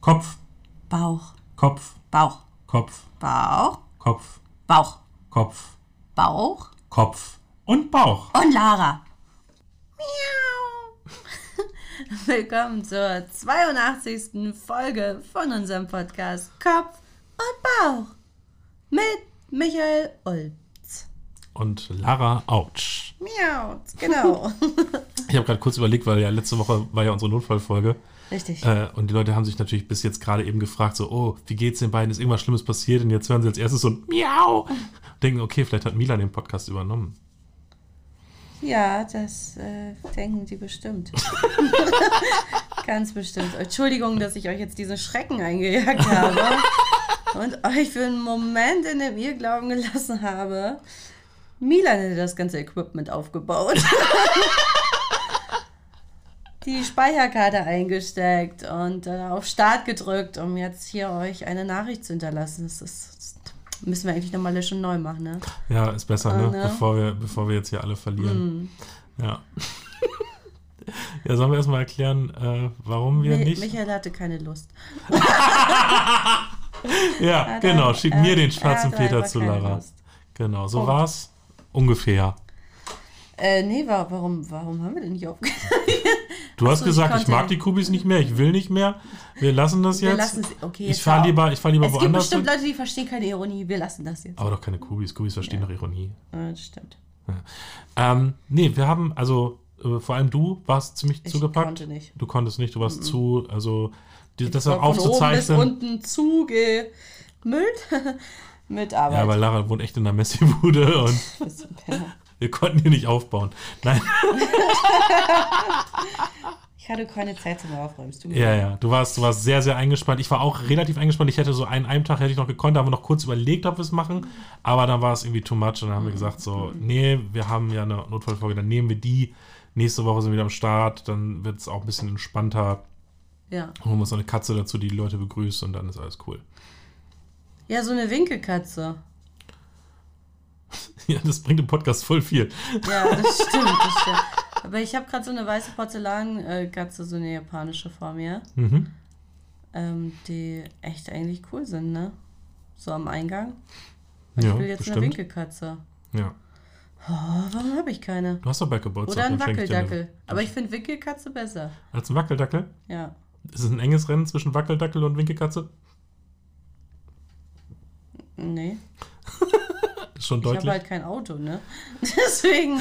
Kopf. Bauch. Kopf. Bauch. Kopf. Bauch. Kopf. Bauch. Kopf. Bauch. Kopf. Und Bauch. Und Lara. Miau. Willkommen zur 82. Folge von unserem Podcast Kopf und Bauch mit Michael Ulz. Und Lara Autsch. Miau, genau. Ich habe gerade kurz überlegt, weil ja letzte Woche war ja unsere Notfallfolge. Richtig. Und die Leute haben sich natürlich bis jetzt gerade eben gefragt, so, oh, wie geht's den beiden? Ist irgendwas Schlimmes passiert? Und jetzt hören sie als erstes so ein Miau. Und denken, okay, vielleicht hat Milan den Podcast übernommen. Ja, das denken die bestimmt. Ganz bestimmt. Entschuldigung, dass ich euch jetzt diesen Schrecken eingejagt habe und euch für einen Moment in dem Irrglauben gelassen habe. Milan hätte das ganze Equipment aufgebaut. Die Speicherkarte eingesteckt und auf Start gedrückt, um jetzt hier euch eine Nachricht zu hinterlassen. Das müssen wir eigentlich nochmal löschen neu machen, ne? Ja, ist besser, ne? Bevor wir jetzt hier alle verlieren. Ja. Ja, sollen wir erstmal erklären, warum wir nicht... Michael hatte keine Lust. Ja, genau. Schick mir den schwarzen Peter zu Lara. Lust. Genau, so war's ungefähr. Nee, warum haben wir denn nicht aufgehört? Du hast gesagt, ich mag die Kubis nicht mehr, ich will nicht mehr. Wir lassen das jetzt. Wir lassen es, okay. Ich fahr lieber woanders. Es gibt bestimmt Leute, die verstehen keine Ironie. Wir lassen das jetzt. Aber doch keine Kubis. Kubis verstehen doch Ironie. Ja, das stimmt. Ja. Nee, wir haben, also vor allem du warst ziemlich zugepackt. Ich konnte nicht. Du konntest nicht, du warst zu, also das war aufzuzeichnen. Von oben bis unten zugemüllt mit Arbeit. Ja, weil Lara wohnt echt in der Messi-Bude und wir konnten hier nicht aufbauen. Nein. Ich hatte keine Zeit zum Aufräumen. Ja, du warst sehr, sehr eingespannt. Ich war auch relativ eingespannt. Ich hätte so einen Tag hätte ich noch gekonnt, da haben wir noch kurz überlegt, ob wir es machen. Aber dann war es irgendwie too much und dann haben wir gesagt so, nee, wir haben ja eine Notfallfolge, dann nehmen wir die. Nächste Woche sind wir wieder am Start, dann wird es auch ein bisschen entspannter. Ja. Und holen wir so eine Katze dazu, die Leute begrüßt und dann ist alles cool. Ja, so eine Winkelkatze. Ja, das bringt im Podcast voll viel. Ja, das stimmt. Aber ich habe gerade so eine weiße Porzellankatze, so eine japanische vor mir, die echt eigentlich cool sind, ne? So am Eingang. Ich will jetzt eine Winkelkatze. Ja. Oh, warum habe ich keine? Du hast doch bald Geburtstag. Oder einen Wackeldackel. Aber ich finde Winkelkatze besser. Als ein Wackeldackel? Ja. Ist es ein enges Rennen zwischen Wackeldackel und Winkelkatze? Nee. Ist schon deutlich. Ich habe halt kein Auto, ne? Deswegen.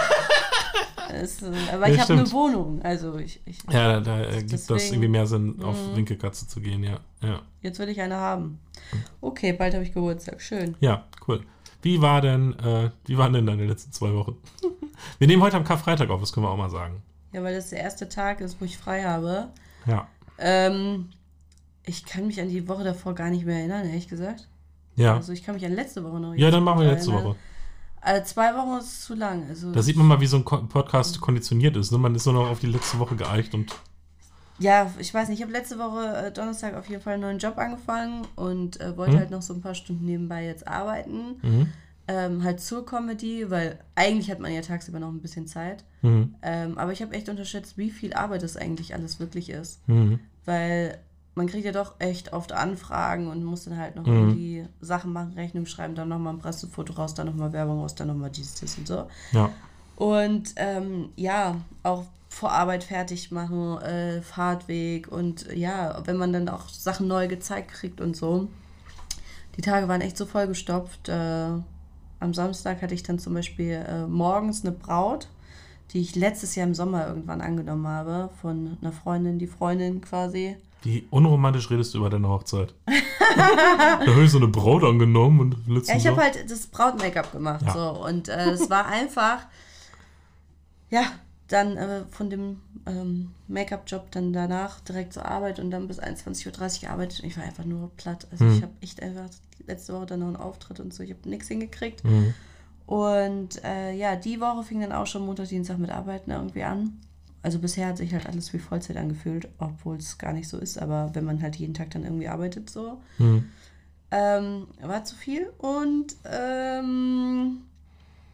Aber ja, ich habe eine Wohnung. Also ja, da gibt das irgendwie mehr Sinn, auf Winkelkatze zu gehen, ja. Jetzt will ich eine haben. Okay, bald habe ich Geburtstag. Schön. Ja, cool. Wie waren denn deine letzten 2 Wochen? Wir nehmen heute am Karfreitag auf, das können wir auch mal sagen. Ja, weil das der erste Tag ist, wo ich frei habe. Ja. Ich kann mich an die Woche davor gar nicht mehr erinnern, ehrlich gesagt. Ja. Also ich kann mich an letzte Woche noch. Ja, dann machen wir letzte Woche. 2 Wochen ist zu lang. Also da sieht man mal, wie so ein Podcast konditioniert ist. Ne? Man ist nur noch auf die letzte Woche geeicht und... Ja, ich weiß nicht. Ich habe letzte Woche Donnerstag auf jeden Fall einen neuen Job angefangen und wollte halt noch so ein paar Stunden nebenbei jetzt arbeiten. Halt zur Comedy, weil eigentlich hat man ja tagsüber noch ein bisschen Zeit. Aber ich habe echt unterschätzt, wie viel Arbeit das eigentlich alles wirklich ist. Weil man kriegt ja doch echt oft Anfragen und muss dann halt noch irgendwie Sachen machen, Rechnung schreiben, dann nochmal ein Pressefoto raus, dann nochmal Werbung raus, dann nochmal dies, das und so. Ja. Und ja, auch vor Arbeit fertig machen, Fahrtweg und ja, wenn man dann auch Sachen neu gezeigt kriegt und so. Die Tage waren echt so vollgestopft. Am Samstag hatte ich dann zum Beispiel morgens eine Braut, die ich letztes Jahr im Sommer irgendwann angenommen habe, von einer Freundin, die Freundin quasi. Wie unromantisch redest du über deine Hochzeit? Da habe ich so eine Braut angenommen und ja, ich habe halt das Braut-Make-up gemacht. Ja. So, und es war einfach, ja, dann von dem Make-up-Job dann danach direkt zur Arbeit und dann bis 21:30 Uhr gearbeitet. Und ich war einfach nur platt. Also ich habe echt einfach letzte Woche dann noch einen Auftritt und so. Ich habe nichts hingekriegt. Und ja, die Woche fing dann auch schon Montag, Dienstag mit Arbeiten irgendwie an. Also bisher hat sich halt alles wie Vollzeit angefühlt, obwohl es gar nicht so ist. Aber wenn man halt jeden Tag dann irgendwie arbeitet, so. War zu viel. Und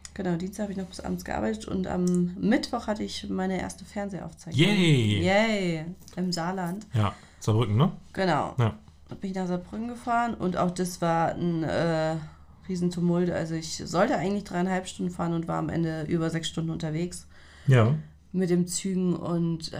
Genau, Dienstag habe ich noch bis abends gearbeitet und am Mittwoch hatte ich meine erste Fernsehaufzeichnung. Yay! Yay! Im Saarland. Ja, Saarbrücken, ne? Genau. Ja. Da bin ich nach Saarbrücken gefahren und auch das war ein Riesentumult. Also ich sollte eigentlich 3,5 Stunden fahren und war am Ende über 6 Stunden unterwegs Ja. mit den Zügen und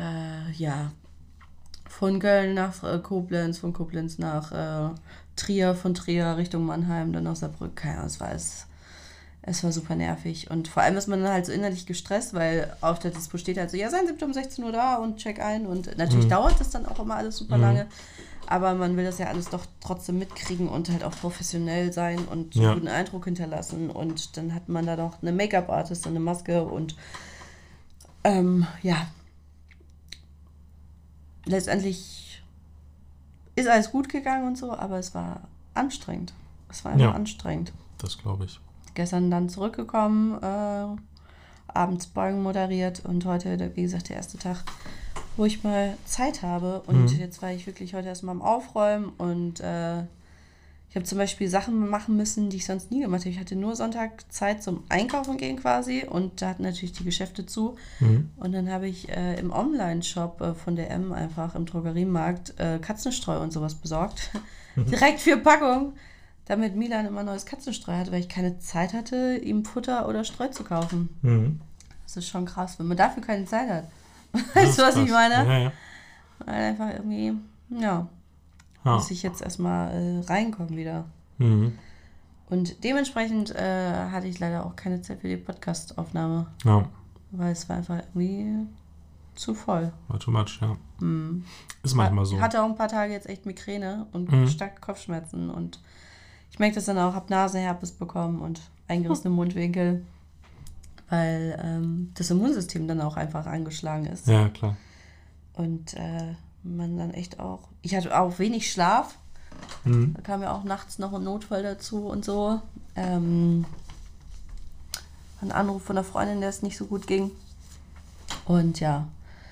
von Köln nach Koblenz, von Koblenz nach Trier, von Trier Richtung Mannheim, dann nach Saarbrücken. Keine Ahnung, es war super nervig und vor allem ist man dann halt so innerlich gestresst, weil auf der Dispo steht halt so, ja, seien Sie bitte um 16 Uhr da und check ein und natürlich dauert das dann auch immer alles super lange, aber man will das ja alles doch trotzdem mitkriegen und halt auch professionell sein und einen guten Eindruck hinterlassen und dann hat man da noch eine Make-up-Artist und eine Maske und letztendlich ist alles gut gegangen und so, aber es war anstrengend. Es war einfach anstrengend. Das glaube ich. Gestern dann zurückgekommen, abends Beugen moderiert und heute, wie gesagt, der erste Tag, wo ich mal Zeit habe. Und jetzt war ich wirklich heute erstmal am Aufräumen und ich habe zum Beispiel Sachen machen müssen, die ich sonst nie gemacht habe. Ich hatte nur Sonntag Zeit zum Einkaufen gehen quasi und da hatten natürlich die Geschäfte zu. Und dann habe ich im Online-Shop von DM einfach im Drogeriemarkt Katzenstreu und sowas besorgt. Direkt 4 Packungen, damit Milan immer neues Katzenstreu hatte, weil ich keine Zeit hatte, ihm Futter oder Streu zu kaufen. Das ist schon krass, wenn man dafür keine Zeit hat. Weißt du, was ich meine? Ja. Weil einfach irgendwie, muss ich jetzt erstmal reinkommen wieder. Und dementsprechend hatte ich leider auch keine Zeit für die Podcast-Aufnahme. Ja. Weil es war einfach irgendwie zu voll. War too much, ja. Ist manchmal so. Ich hatte auch ein paar Tage jetzt echt Migräne und starke Kopfschmerzen und ich merke das dann auch, habe Nasenherpes bekommen und eingerissene Mundwinkel, weil das Immunsystem dann auch einfach angeschlagen ist. Ja, klar. Und man dann echt auch... Ich hatte auch wenig Schlaf. Da kam ja auch nachts noch ein Notfall dazu und so. Ein Anruf von einer Freundin, der es nicht so gut ging. Und ja,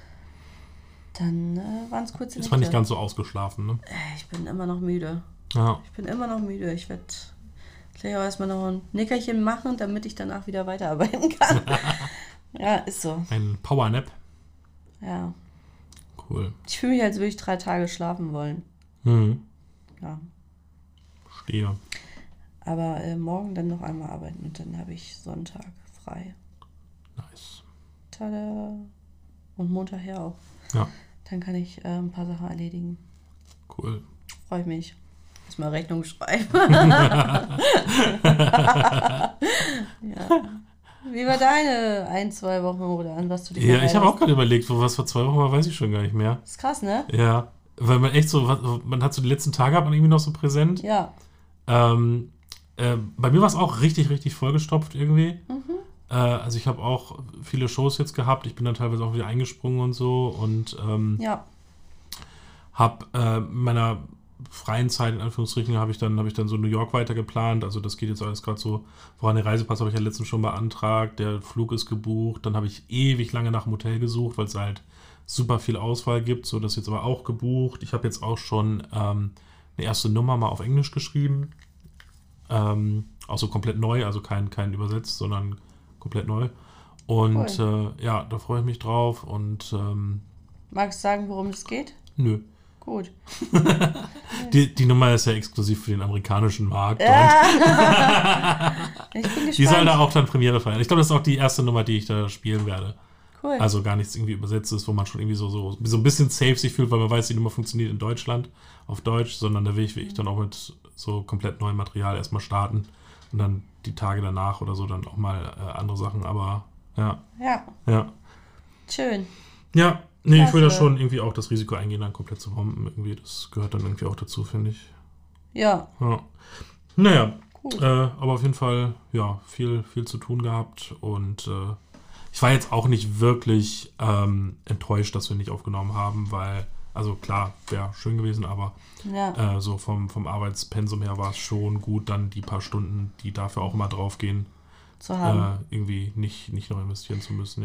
dann waren es kurze Nächte. Ist man nicht ganz so ausgeschlafen, ne? Ich bin immer noch müde. Ja. Ich bin immer noch müde. Ich werde gleich auch erstmal noch ein Nickerchen machen, damit ich danach wieder weiterarbeiten kann. Ja, ist so. Ein Powernap. Ja. Cool. Ich fühle mich, als würde ich 3 Tage schlafen wollen. Ja. Verstehe. Aber morgen dann noch einmal arbeiten und dann habe ich Sonntag frei. Nice. Tada. Und Montag her auch. Ja. Dann kann ich ein paar Sachen erledigen. Cool. Freue ich mich. Erstmal Rechnung schreiben. Ja. Wie war deine 1-2 Wochen oder an was du dich Ja, ich habe auch gerade überlegt, was vor 2 Wochen war, weiß ich schon gar nicht mehr. Das ist krass, ne? Ja, weil man echt so, man hat so die letzten Tage hat man irgendwie noch so präsent. Ja. Bei mir war es auch richtig, richtig vollgestopft irgendwie. Also ich habe auch viele Shows jetzt gehabt. Ich bin dann teilweise auch wieder eingesprungen und so und habe meiner freien Zeit, in Anführungsstrichen, habe ich dann so New York weiter geplant. Also das geht jetzt alles gerade so voran. Den Reisepass habe ich ja letztens schon beantragt. Der Flug ist gebucht. Dann habe ich ewig lange nach einem Hotel gesucht, weil es halt super viel Auswahl gibt. So, das ist jetzt aber auch gebucht. Ich habe jetzt auch schon eine erste Nummer mal auf Englisch geschrieben. Auch so komplett neu, also kein übersetzt, sondern komplett neu. Und Cool. da freue ich mich drauf. Und Magst du sagen, worum es geht? nö. Gut. Die Nummer ist ja exklusiv für den amerikanischen Markt. Ich bin gespannt. Die soll da auch dann Premiere feiern. Ich glaube, das ist auch die erste Nummer, die ich da spielen werde. Cool. Also gar nichts irgendwie übersetzt ist, wo man schon irgendwie so ein bisschen safe sich fühlt, weil man weiß, die Nummer funktioniert in Deutschland auf Deutsch, sondern da will ich dann auch mit so komplett neuem Material erstmal starten und dann die Tage danach oder so dann auch mal andere Sachen, aber ja. Schön. Ja, nee, ich will da Klasse. schon irgendwie auch das Risiko eingehen, dann komplett zu bomben irgendwie. Das gehört dann irgendwie auch dazu, finde ich. Ja. Naja, Gut. aber auf jeden Fall, ja, viel zu tun gehabt und ich war jetzt auch nicht wirklich enttäuscht, dass wir nicht aufgenommen haben, weil, also klar, wäre schön gewesen, aber Ja. so vom Arbeitspensum her war es schon gut, dann die paar Stunden, die dafür auch immer draufgehen, Zu haben. irgendwie nicht noch investieren zu müssen, ja.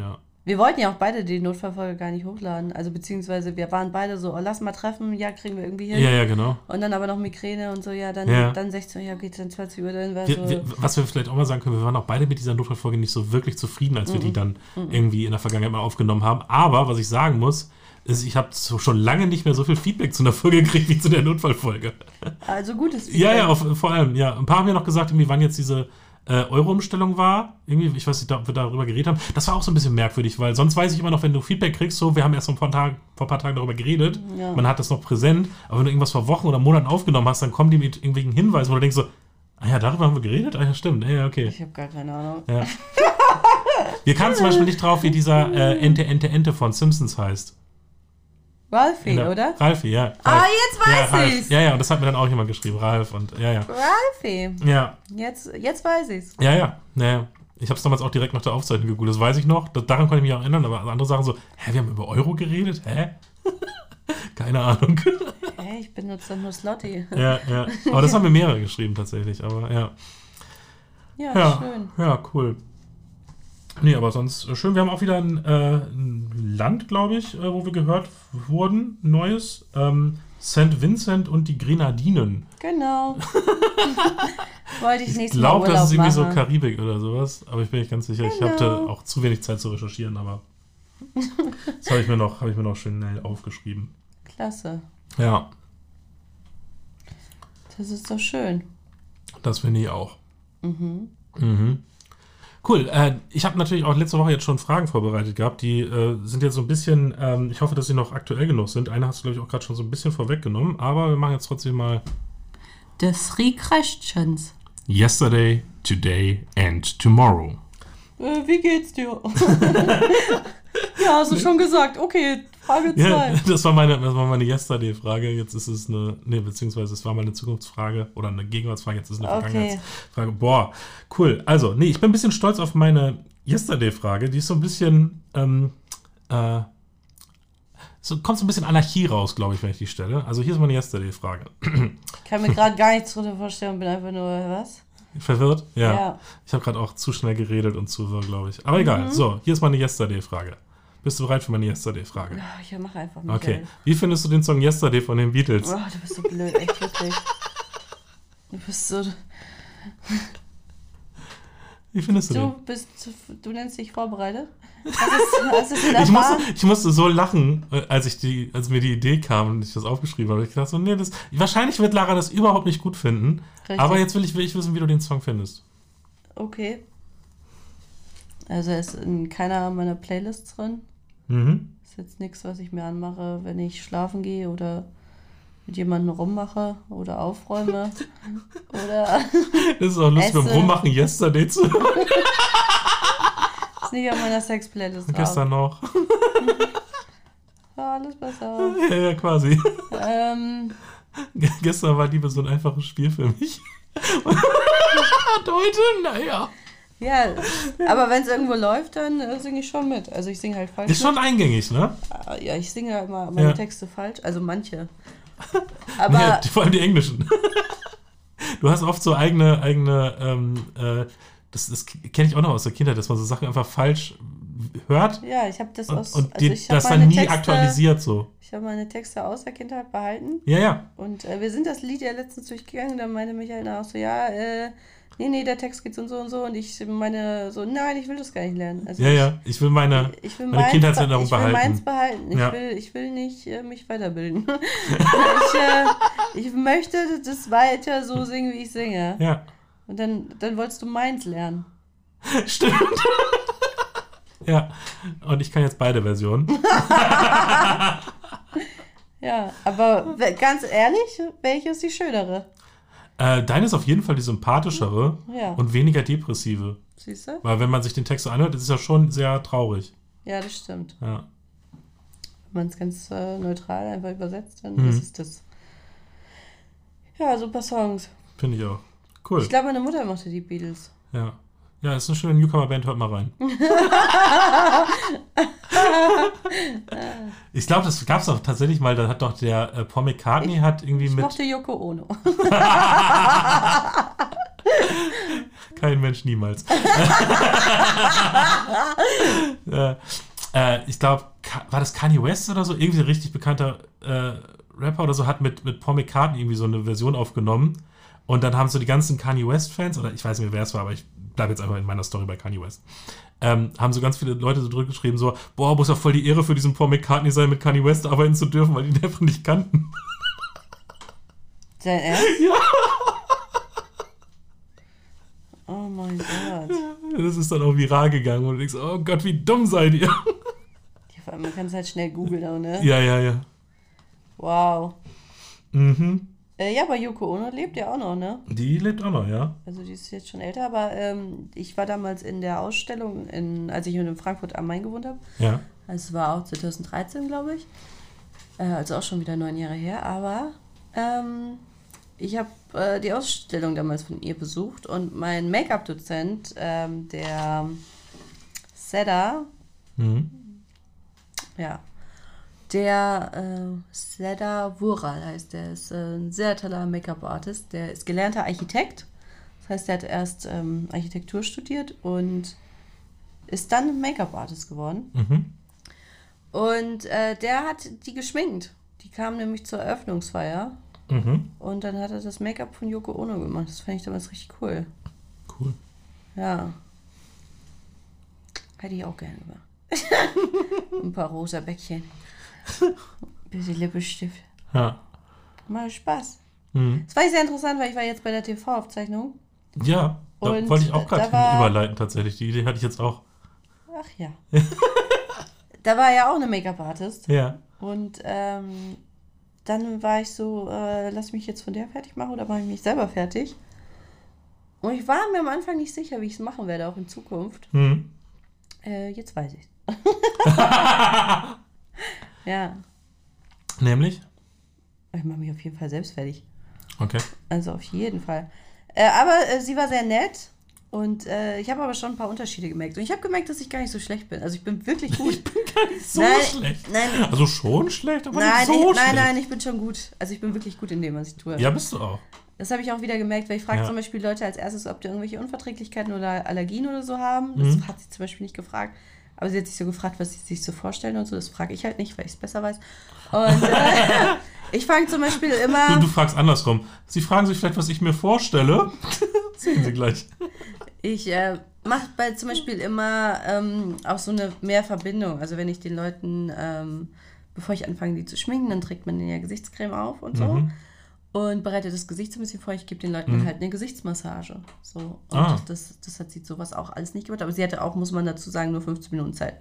Wir wollten ja auch beide die Notfallfolge gar nicht hochladen. Also beziehungsweise wir waren beide so, oh, lass mal treffen, ja, kriegen wir irgendwie hin. Ja, genau. Und dann aber noch Migräne und so, ja, dann 16 Uhr, ja, geht dann 20 Uhr, dann war was wir vielleicht auch mal sagen können, wir waren auch beide mit dieser Notfallfolge nicht so wirklich zufrieden, als wir die dann irgendwie in der Vergangenheit mal aufgenommen haben. Aber, was ich sagen muss, ist, ich habe schon lange nicht mehr so viel Feedback zu einer Folge gekriegt wie zu der Notfallfolge. Also gutes Feedback. Ja, vor allem, ja. Ein paar haben ja noch gesagt, irgendwie, wann jetzt diese Euro-Umstellung war. Irgendwie, ich weiß nicht, ob wir darüber geredet haben. Das war auch so ein bisschen merkwürdig, weil sonst weiß ich immer noch, wenn du Feedback kriegst, so, wir haben erst vor ein paar Tagen darüber geredet, man hat das noch präsent, aber wenn du irgendwas vor Wochen oder Monaten aufgenommen hast, dann kommen die mit irgendwelchen Hinweisen, wo du denkst so, ah ja, darüber haben wir geredet? Ah ja, stimmt, ja, okay. Ich habe gar keine Ahnung. Ja. Wir kamen zum Beispiel nicht drauf, wie dieser Ente von Simpsons heißt. Ralphie, oder? Ralphie, ja. Ralf. Ah, jetzt weiß ich's. Ja, und das hat mir dann auch jemand geschrieben, Ralf und ja. Ralphie. Ja. Jetzt weiß ich's. Ja. Ich habe es damals auch direkt nach der Aufzeichnung gegoogelt, das weiß ich noch. Daran konnte ich mich auch erinnern, aber andere Sachen so, wir haben über Euro geredet? Hä? Keine Ahnung. Hey, ich benutze doch nur Slotty. Ja. Aber das haben mir mehrere geschrieben tatsächlich, aber ja. Ja, schön. Ja, cool. Nee, aber sonst schön. Wir haben auch wieder ein Land, glaube ich, wo wir gehört wurden, neues. St. Vincent und die Grenadinen. Genau. Wollte ich nächstes Mal Urlaub machen. Ich glaube, das ist irgendwie so machen. Karibik oder sowas, aber ich bin nicht ganz sicher. Genau. Ich hatte auch zu wenig Zeit zu recherchieren, aber das habe ich mir noch schnell aufgeschrieben. Klasse. Ja. Das ist doch schön. Das finde ich auch. Cool. Ich habe natürlich auch letzte Woche jetzt schon Fragen vorbereitet gehabt. Die sind jetzt so ein bisschen, ich hoffe, dass sie noch aktuell genug sind. Eine hast du, glaube ich, auch gerade schon so ein bisschen vorweggenommen. Aber wir machen jetzt trotzdem mal The 3 Questions. Yesterday, Today and Tomorrow. Wie geht's dir? Ja, hast du schon gesagt. Okay, Frage 2. Ja, das war meine Yesterday-Frage. Jetzt ist es beziehungsweise es war mal eine Zukunftsfrage oder eine Gegenwartsfrage. Jetzt ist es eine Vergangenheitsfrage. Boah, cool. Also, ich bin ein bisschen stolz auf meine Yesterday-Frage. Die ist so ein bisschen, kommt so ein bisschen Anarchie raus, glaube ich, wenn ich die stelle. Also, hier ist meine Yesterday-Frage. Ich kann mir gerade gar nichts drunter vorstellen und bin einfach nur, was? Verwirrt? Ja. Ich habe gerade auch zu schnell geredet und zu wirr, glaube ich. Aber egal. So, hier ist meine Yesterday-Frage. Bist du bereit für meine Yesterday-Frage? Ja, mach einfach mit. Okay. Wie findest du den Song Yesterday von den Beatles? Oh, du bist so blöd, echt wirklich. Du bist so... Wie findest du den? Du nennst dich vorbereitet? Was ist in der Bahn? Ich musste so lachen, als mir die Idee kam und ich das aufgeschrieben habe. Ich dachte so, wahrscheinlich wird Lara das überhaupt nicht gut finden. Richtig. Aber jetzt will ich wissen, wie du den Song findest. Okay. Also er ist in keiner meiner Playlists drin. Ist jetzt nichts, was ich mir anmache, wenn ich schlafen gehe oder mit jemandem rummache oder aufräume. Oder das ist auch lustig, beim Rummachen Yesterday zu hören. Ist nicht auf meiner Sex-Playlist drauf. Gestern noch. Ja, alles besser. Ja, quasi. Gestern war Liebe so ein einfaches Spiel für mich. Und heute, naja. Ja, aber wenn es irgendwo läuft, dann singe ich schon mit. Also ich singe halt falsch. Ist schon eingängig, ne? Ja, ich singe halt immer meine Texte falsch. Also manche. Aber ja, vor allem die englischen. Du hast oft so eigene das kenne ich auch noch aus der Kindheit, dass man so Sachen einfach falsch hört. Ja, ich habe das das dann nie aktualisiert so. Ich habe meine Texte aus der Kindheit behalten. Ja. Und wir sind das Lied ja letztens durchgegangen, da meinte Michael auch so, ja, nee, der Text geht so und so und so. Und ich meine so, nein, ich will das gar nicht lernen. Also ich will meine Kindheitserinnerung behalten. Ich will meins behalten. Ja. Ich will nicht mich weiterbilden. Ich möchte das weiter so singen, wie ich singe. Ja. Und dann wolltest du meins lernen. Stimmt. Ja, und ich kann jetzt beide Versionen. Ja, aber ganz ehrlich, welche ist die schönere? Deine ist auf jeden Fall die sympathischere und weniger depressive. Siehst du? Weil wenn man sich den Text so anhört, ist es ja schon sehr traurig. Ja, das stimmt. Ja. Wenn man es ganz neutral einfach übersetzt, dann ist es das. Ja, super Songs. Finde ich auch. Cool. Ich glaube, meine Mutter mochte die Beatles. Ja. Ja, ist eine schöne Newcomer-Band, hört mal rein. Ich glaube, das gab es auch tatsächlich mal, da hat doch der Paul McCartney ich mochte Yoko Ono. Kein Mensch niemals. Ich glaube, war das Kanye West oder so? Irgendwie ein richtig bekannter Rapper oder so hat mit Paul McCartney irgendwie so eine Version aufgenommen. Und dann haben so die ganzen Kanye West-Fans, oder ich weiß nicht mehr, wer es war, aber ich bleibe jetzt einfach in meiner Story bei Kanye West, haben so ganz viele Leute so drüber geschrieben, so, boah, muss ja voll die Ehre für diesen Paul McCartney sein, mit Kanye West arbeiten zu dürfen, weil die den einfach nicht kannten. Dein Ernst? Ja. Oh mein Gott. Das ist dann auch viral gegangen und du denkst, oh Gott, wie dumm seid ihr? Ja, vor allem, man kann es halt schnell googeln auch, ne? Ja. Wow. Mhm. Ja, aber Yoko Ono lebt ja auch noch, ne? Die lebt auch noch, ja. Also die ist jetzt schon älter, aber ich war damals in der Ausstellung, als ich in Frankfurt am Main gewohnt habe. Ja. Es war auch 2013, glaube ich. Also auch schon wieder 9 Jahre her, aber ich habe die Ausstellung damals von ihr besucht und mein Make-up-Dozent, der Seda, ja, der Seda Vural heißt, der ist ein sehr toller Make-up-Artist, der ist gelernter Architekt, das heißt, der hat erst Architektur studiert und ist dann Make-up-Artist geworden. Und der hat die geschminkt. Die kam nämlich zur Eröffnungsfeier. Und dann hat er das Make-up von Yoko Ono gemacht. Das fand ich damals richtig cool. Cool. Ja. Hätte ich auch gerne gemacht. Ein paar rosa Bäckchen. Ein bisschen Lippenstift. Ja. Mal Spaß. Das war sehr interessant, weil ich war jetzt bei der TV-Aufzeichnung. Ja, da Und wollte ich auch gerade da überleiten tatsächlich. Die Idee hatte ich jetzt auch. Ach ja. Da war ja auch eine Make-up-Artist. Ja. Und dann war ich so, lass mich jetzt von der fertig machen oder mache ich mich selber fertig? Und ich war mir am Anfang nicht sicher, wie ich es machen werde, auch in Zukunft. Jetzt weiß ich. Ja. Nämlich? Ich mache mich auf jeden Fall selbst fertig. Okay. Also auf jeden Fall. Aber sie war sehr nett. Und ich habe aber schon ein paar Unterschiede gemerkt. Und ich habe gemerkt, dass ich gar nicht so schlecht bin. Also ich bin wirklich gut. Ich bin gar nicht so schlecht. Nein. Also schon schlecht, aber nicht so schlecht. Nein, ich bin schon gut. Also ich bin wirklich gut in dem, was ich tue. Ja, bist du auch. Das habe ich auch wieder gemerkt, weil ich frage zum Beispiel Leute als erstes, ob die irgendwelche Unverträglichkeiten oder Allergien oder so haben. Das hat sie zum Beispiel nicht gefragt. Aber sie hat sich so gefragt, was sie sich so vorstellen und so. Das frage ich halt nicht, weil ich es besser weiß. Und ich fange zum Beispiel immer... Du fragst andersrum. Sie fragen sich vielleicht, was ich mir vorstelle. Sehen Sie gleich. Ich mache zum Beispiel immer auch so eine Mehrverbindung. Also wenn ich den Leuten, bevor ich anfange, die zu schminken, dann trägt man denen ja Gesichtscreme auf und so. Und bereitet das Gesicht so ein bisschen vor. Ich gebe den Leuten halt eine Gesichtsmassage. So. Und das hat sie sowas auch alles nicht gemacht. Aber sie hatte auch, muss man dazu sagen, nur 15 Minuten Zeit.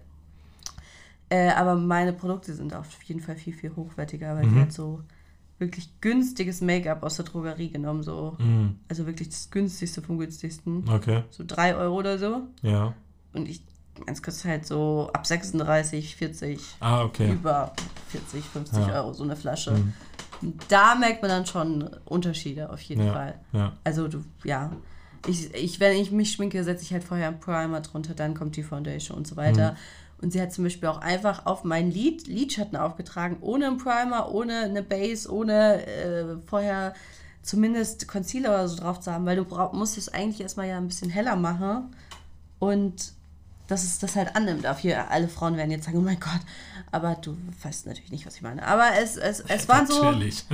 Aber meine Produkte sind auf jeden Fall viel, viel hochwertiger, weil die hat so wirklich günstiges Make-up aus der Drogerie genommen. So. Also wirklich das günstigste vom günstigsten. Okay. So 3 Euro oder so. Ja. Und es kostet halt so ab 36, 40, okay. über 40, 50 Euro so eine Flasche. Da merkt man dann schon Unterschiede auf jeden Fall. Ja. Also wenn ich mich schminke, setze ich halt vorher einen Primer drunter, dann kommt die Foundation und so weiter. Und sie hat zum Beispiel auch einfach auf meinen Lidschatten aufgetragen, ohne einen Primer, ohne eine Base, ohne vorher zumindest Concealer oder so drauf zu haben, weil du musst es eigentlich erstmal ja ein bisschen heller machen und dass es das halt annimmt. Auf hier, alle Frauen werden jetzt sagen, oh mein Gott, aber du weißt natürlich nicht, was ich meine. Aber es waren so... Natürlich.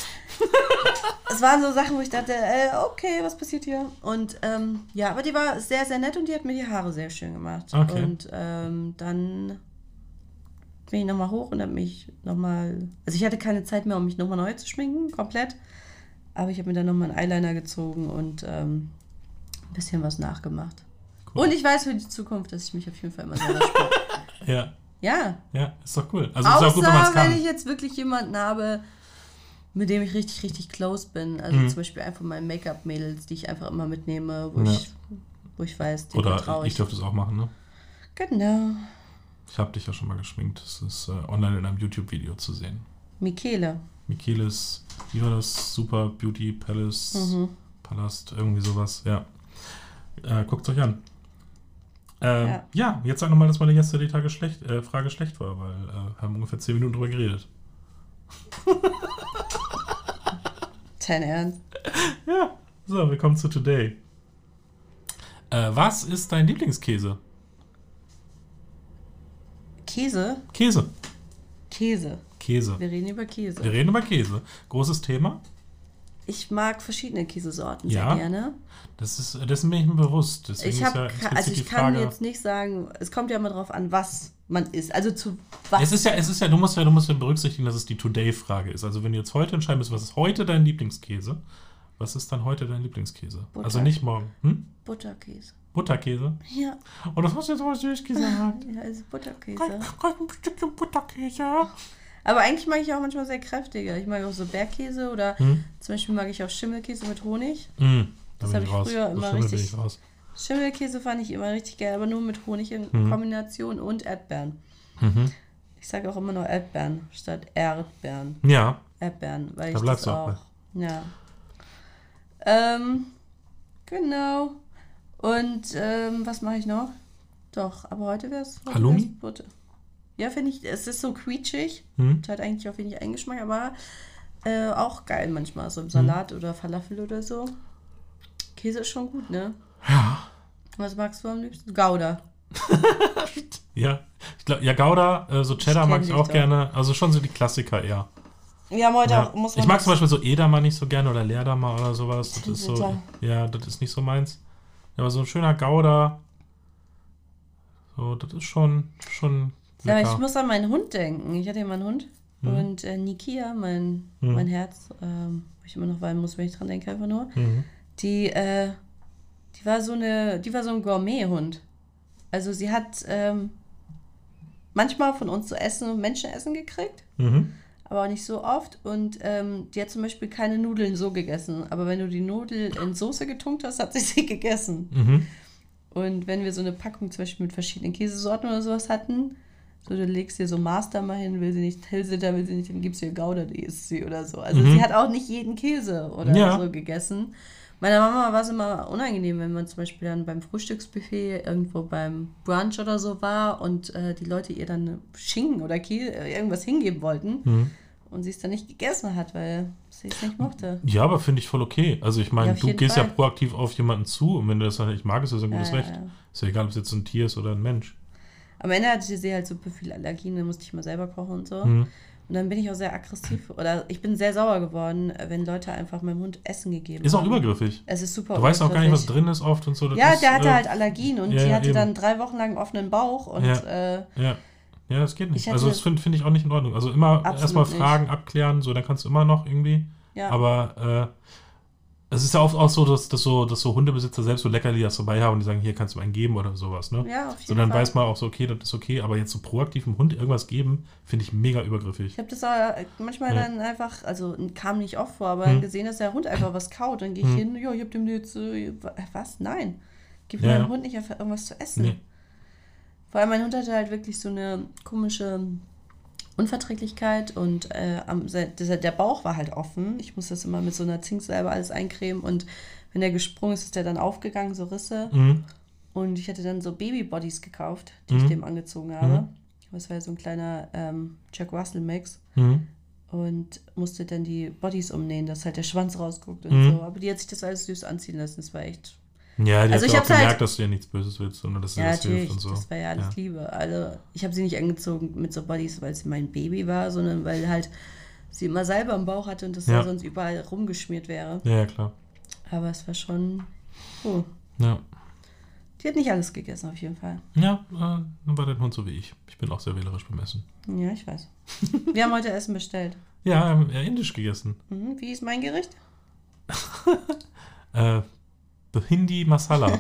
Es waren so Sachen, wo ich dachte, okay, was passiert hier? Und aber die war sehr, sehr nett und die hat mir die Haare sehr schön gemacht. Okay. Und dann bin ich nochmal hoch und habe mich nochmal... Also ich hatte keine Zeit mehr, um mich nochmal neu zu schminken, komplett. Aber ich habe mir dann nochmal einen Eyeliner gezogen und ein bisschen was nachgemacht. Cool. Und ich weiß für die Zukunft, dass ich mich auf jeden Fall immer selber spüre. Ja. Ja. Ja, ist doch cool. Also außer, ist auch gut, wenn man es kann. Wenn ich jetzt wirklich jemanden habe, mit dem ich richtig, richtig close bin. Also zum Beispiel einfach meine Make-up-Mädels, die ich einfach immer mitnehme, wo ich weiß, die oder ich dürfte es auch machen, ne? Genau. Ich habe dich ja schon mal geschminkt. Das ist online in einem YouTube-Video zu sehen. Michele ist, wie war das? Super Beauty Palace, Palast, irgendwie sowas, ja. Guckt euch an. Jetzt sag nochmal, dass meine Frage schlecht war, weil wir haben ungefähr 10 Minuten drüber geredet. Dein Ernst? Ja, so, wir kommen zu Today. Was ist dein Lieblingskäse? Käse? Käse. Käse. Käse. Wir reden über Käse. Wir reden über Käse. Großes Thema. Ich mag verschiedene Käsesorten Ja. sehr gerne. Dessen bin ich mir bewusst. Deswegen Ich ist ja habe, explizit also ich die kann Frage, jetzt nicht sagen, es kommt ja immer drauf an, was man isst. Also zu was. es ist ja, du musst ja berücksichtigen, dass es die Today-Frage ist. Also wenn du jetzt heute entscheiden müsst, was ist heute dein Lieblingskäse? Was ist dann heute dein Lieblingskäse? Butter. Also nicht morgen. Butterkäse. Butterkäse? Ja, Oh, das hast du jetzt aber süß gesagt. ja, also Butterkäse. Ein Stückchen Butterkäse. Aber eigentlich mag ich auch manchmal sehr kräftige. Ich mag auch so Bergkäse oder zum Beispiel mag ich auch Schimmelkäse mit Honig. Das habe ich früher immer richtig. Schimmelkäse fand ich immer richtig geil, aber nur mit Honig in Kombination und Erdbeeren. Ich sage auch immer noch Erdbeeren statt Erdbeeren. Ja. Erdbeeren, weil Da ich bleibst das du auch auch. Ja. Genau. Und was mache ich noch? Doch, aber heute wäre es Halloumi? Butter. Ja, finde ich, es ist so quietschig. Hat eigentlich auch wenig Eigengeschmack, aber auch geil manchmal, so im Salat oder Falafel oder so. Käse ist schon gut, ne? Ja. Was magst du am liebsten? Gouda. Ja. Ich glaube, ja, Gouda, so Cheddar mag ich dich auch doch. gerne. Also schon so die Klassiker eher. Wir haben heute Ja. auch, muss man Ich mag zum Beispiel so Edamer nicht so gerne oder Leerdamer oder sowas. Das ist so, Bitter. ja, das ist nicht so meins. Ja, aber so ein schöner Gouda, so, das ist schon Ja, lecker. ich muss an meinen Hund denken. Ich hatte ja mal einen Hund. Und Nikia, mein Herz, wo ich immer noch weinen muss, wenn ich dran denke, einfach nur. Die war so ein Gourmet-Hund. Also sie hat manchmal von uns so Menschenessen gekriegt, aber auch nicht so oft. Und die hat zum Beispiel keine Nudeln so gegessen. Aber wenn du die Nudel in Soße getunkt hast, hat sie gegessen. Und wenn wir so eine Packung zum Beispiel mit verschiedenen Käsesorten oder sowas hatten, so du legst dir so Master mal hin, will sie nicht, Tilsiter will sie nicht, dann gibst du ihr Gouda, die isst sie oder so. Also sie hat auch nicht jeden Käse oder so gegessen. Meiner Mama war es immer unangenehm, wenn man zum Beispiel dann beim Frühstücksbuffet irgendwo beim Brunch oder so war und die Leute ihr dann Schinken oder irgendwas hingeben wollten und sie es dann nicht gegessen hat, weil sie es nicht mochte. Ja, aber finde ich voll okay. Also ich meine, Ja, auf du jeden gehst Fall. ja proaktiv auf jemanden zu und wenn du das dann nicht magst, ist ja ein gutes Ja, Recht. ja. Ist ja egal, ob es jetzt ein Tier ist oder ein Mensch. Am Ende hatte sie halt super viele Allergien, dann musste ich mal selber kochen und so. Und dann bin ich auch sehr aggressiv oder ich bin sehr sauer geworden, wenn Leute einfach meinem Hund Essen gegeben Ist auch haben. übergriffig. Es ist super Du weißt auch gar nicht, was übergriffig. drin ist oft und so. Das Ja, ist, der hatte halt Allergien und ja, die ja, hatte eben. dann 3 Wochen lang einen offenen Bauch und Ja, das geht nicht. Ich Also hatte- das finde ich auch nicht in Ordnung. Also immer Absolut erstmal nicht. Fragen abklären, so, dann kannst du immer noch irgendwie. Ja. Aber es ist ja oft auch so, dass so Hundebesitzer selbst so Leckerli das dabei haben und die sagen, hier kannst du einen geben oder sowas, ne? Ja, auf jeden So, dann Fall. weiß man auch so, okay, das ist okay, aber jetzt so proaktiv dem Hund irgendwas geben, finde ich mega übergriffig. Ich habe das auch manchmal dann einfach, also kam nicht oft vor, aber gesehen, dass der Hund einfach was kaut. Dann gehe ich hin, ja, ich habe dem jetzt, was? Nein. Gib meinem Hund nicht einfach irgendwas zu essen. Nee. Vor allem mein Hund hatte halt wirklich so eine komische Unverträglichkeit und der Bauch war halt offen. Ich musste das immer mit so einer Zinksalbe alles eincremen und wenn der gesprungen ist, ist der dann aufgegangen, so Risse. Und ich hatte dann so Baby-Bodies gekauft, die ich dem angezogen habe. Das war ja so ein kleiner Jack Russell-Mix. Und musste dann die Bodies umnähen, dass halt der Schwanz rausguckt und so. Aber die hat sich das alles süß anziehen lassen. Das war echt... Ja, die Also hat ich auch hab's halt- gemerkt, dass du ja nichts Böses willst, sondern dass dir Ja, das hilft natürlich, und so. das war ja alles Liebe. Also ich habe sie nicht angezogen mit so Bodies, weil sie mein Baby war, sondern weil halt sie immer Salbe am Bauch hatte und das Ja. sonst überall rumgeschmiert wäre. Ja, klar. Aber es war schon... Oh. Ja. Die hat nicht alles gegessen, auf jeden Fall. Ja, dann war dein Hund so wie ich. Ich bin auch sehr wählerisch beim Essen. Ja, ich weiß. Wir haben heute Essen bestellt. Ja, haben eher indisch gegessen. Wie ist mein Gericht? Hindi Masala.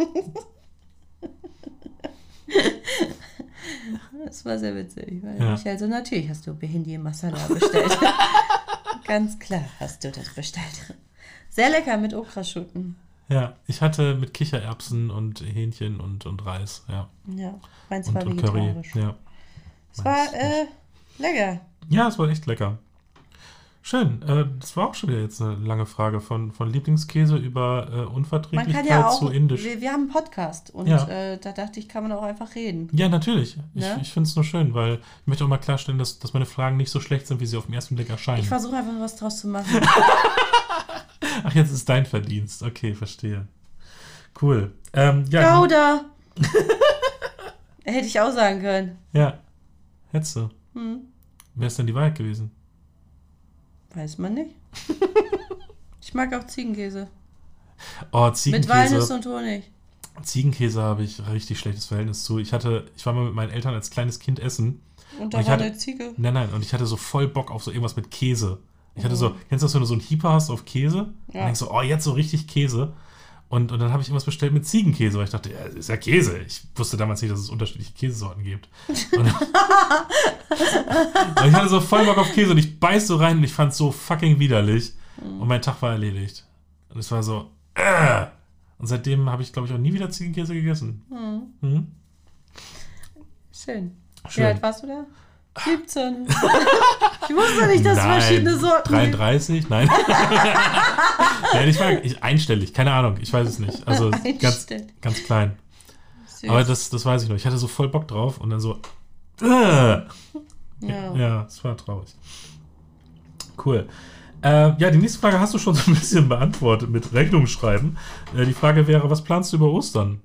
Das war sehr witzig. Weil Ja. ich also, natürlich hast du Behindi Masala bestellt. Ganz klar hast du das bestellt. Sehr lecker mit Okraschoten. Ja, ich hatte mit Kichererbsen und Hähnchen und Reis, ja. Ja, meins war Und Curry, vegetarisch. ja. Es war lecker. Ja, es war echt lecker. Schön, das war auch schon wieder jetzt eine lange Frage von Lieblingskäse über Man Unverträglichkeit kann ja auch, zu indisch. wir haben einen Podcast und Ja. da dachte ich, kann man auch einfach reden. Ja, natürlich. Ne? Ich finde es nur schön, weil ich möchte auch mal klarstellen, dass meine Fragen nicht so schlecht sind, wie sie auf den ersten Blick erscheinen. Ich versuche einfach was draus zu machen. Ach, jetzt ist dein Verdienst. Okay, verstehe. Cool. Ja, Gouda! Hätte ich auch sagen können. ja. Hättest du. Wer ist denn die Wahrheit gewesen? Weiß man nicht. Ich mag auch Ziegenkäse. Oh, Mit Ziegenkäse. Walnüsse und Honig. Ziegenkäse habe ich richtig schlechtes Verhältnis zu. Ich war mal mit meinen Eltern als kleines Kind essen. Und da war eine Ziege. Nein, und ich hatte so voll Bock auf so irgendwas mit Käse. Ich hatte so, kennst du das, wenn du so einen Hieper hast auf Käse? Ja. Und denkst so, oh, jetzt so richtig Käse. Und dann habe ich irgendwas bestellt mit Ziegenkäse, weil ich dachte, ja, das ist ja Käse. Ich wusste damals nicht, dass es unterschiedliche Käsesorten gibt. Und ich hatte so voll Bock auf Käse und ich beiß so rein und ich fand es so fucking widerlich. Und mein Tag war erledigt. Und es war so, Und seitdem habe ich, glaube ich, auch nie wieder Ziegenkäse gegessen. Schön. Wie alt warst du da? 17. Ich wusste nicht, dass es verschiedene Sorten 33? Nein. Nein, einstellig, keine Ahnung, ich weiß es nicht. Also ganz klein. Süß. Aber das weiß ich noch. Ich hatte so voll Bock drauf und dann so. Ja, es war traurig. Cool. Die nächste Frage hast du schon so ein bisschen beantwortet mit Rechnung schreiben. Die Frage wäre, was planst du über Ostern?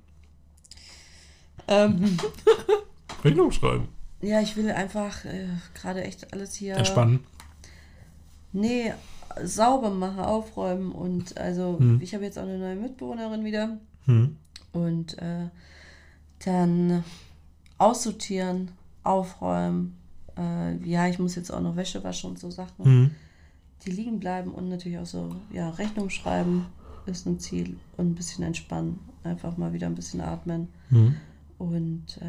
Rechnung schreiben. Ja, ich will einfach gerade echt alles hier... Entspannen. Nee, sauber machen, aufräumen und also ich habe jetzt auch eine neue Mitbewohnerin wieder und dann aussortieren, aufräumen. Ich muss jetzt auch noch Wäsche waschen und so Sachen, die liegen bleiben und natürlich auch so, Rechnung schreiben ist ein Ziel und ein bisschen entspannen, einfach mal wieder ein bisschen atmen und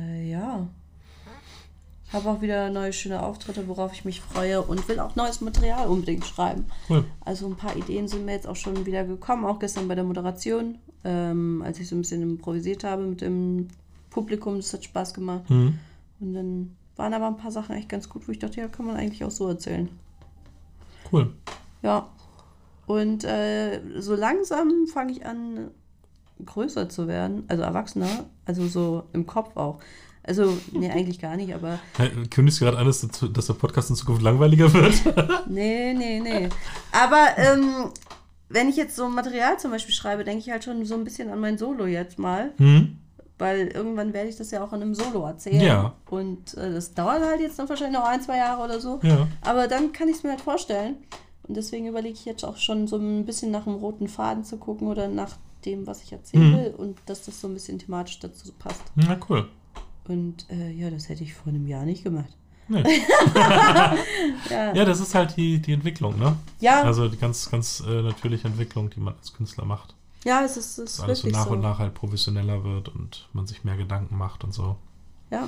ich habe auch wieder neue schöne Auftritte, worauf ich mich freue und will auch neues Material unbedingt schreiben. Cool. Also ein paar Ideen sind mir jetzt auch schon wieder gekommen, auch gestern bei der Moderation, als ich so ein bisschen improvisiert habe mit dem Publikum, das hat Spaß gemacht. Und dann waren aber ein paar Sachen echt ganz gut, wo ich dachte, ja, kann man eigentlich auch so erzählen. Cool. Ja. Und so langsam fange ich an, größer zu werden, also erwachsener, also so im Kopf auch. Also, nee, eigentlich gar nicht, aber... Kündigst du gerade an, dass der Podcast in Zukunft langweiliger wird? Nee. Aber wenn ich jetzt so Material zum Beispiel schreibe, denke ich halt schon so ein bisschen an mein Solo jetzt mal. Weil irgendwann werde ich das ja auch in einem Solo erzählen. Ja. Und das dauert halt jetzt dann wahrscheinlich noch 1-2 Jahre oder so. Ja. Aber dann kann ich es mir halt vorstellen. Und deswegen überlege ich jetzt auch schon so ein bisschen nach einem roten Faden zu gucken oder nach dem, was ich erzählen will. Und dass das so ein bisschen thematisch dazu passt. Na, cool. Und das hätte ich vor einem Jahr nicht gemacht. Nee. Ja, das ist halt die Entwicklung, ne? Ja. Also die ganz, ganz natürliche Entwicklung, die man als Künstler macht. Ja, es ist dass alles so nach und nach halt professioneller wird und man sich mehr Gedanken macht und so. Ja.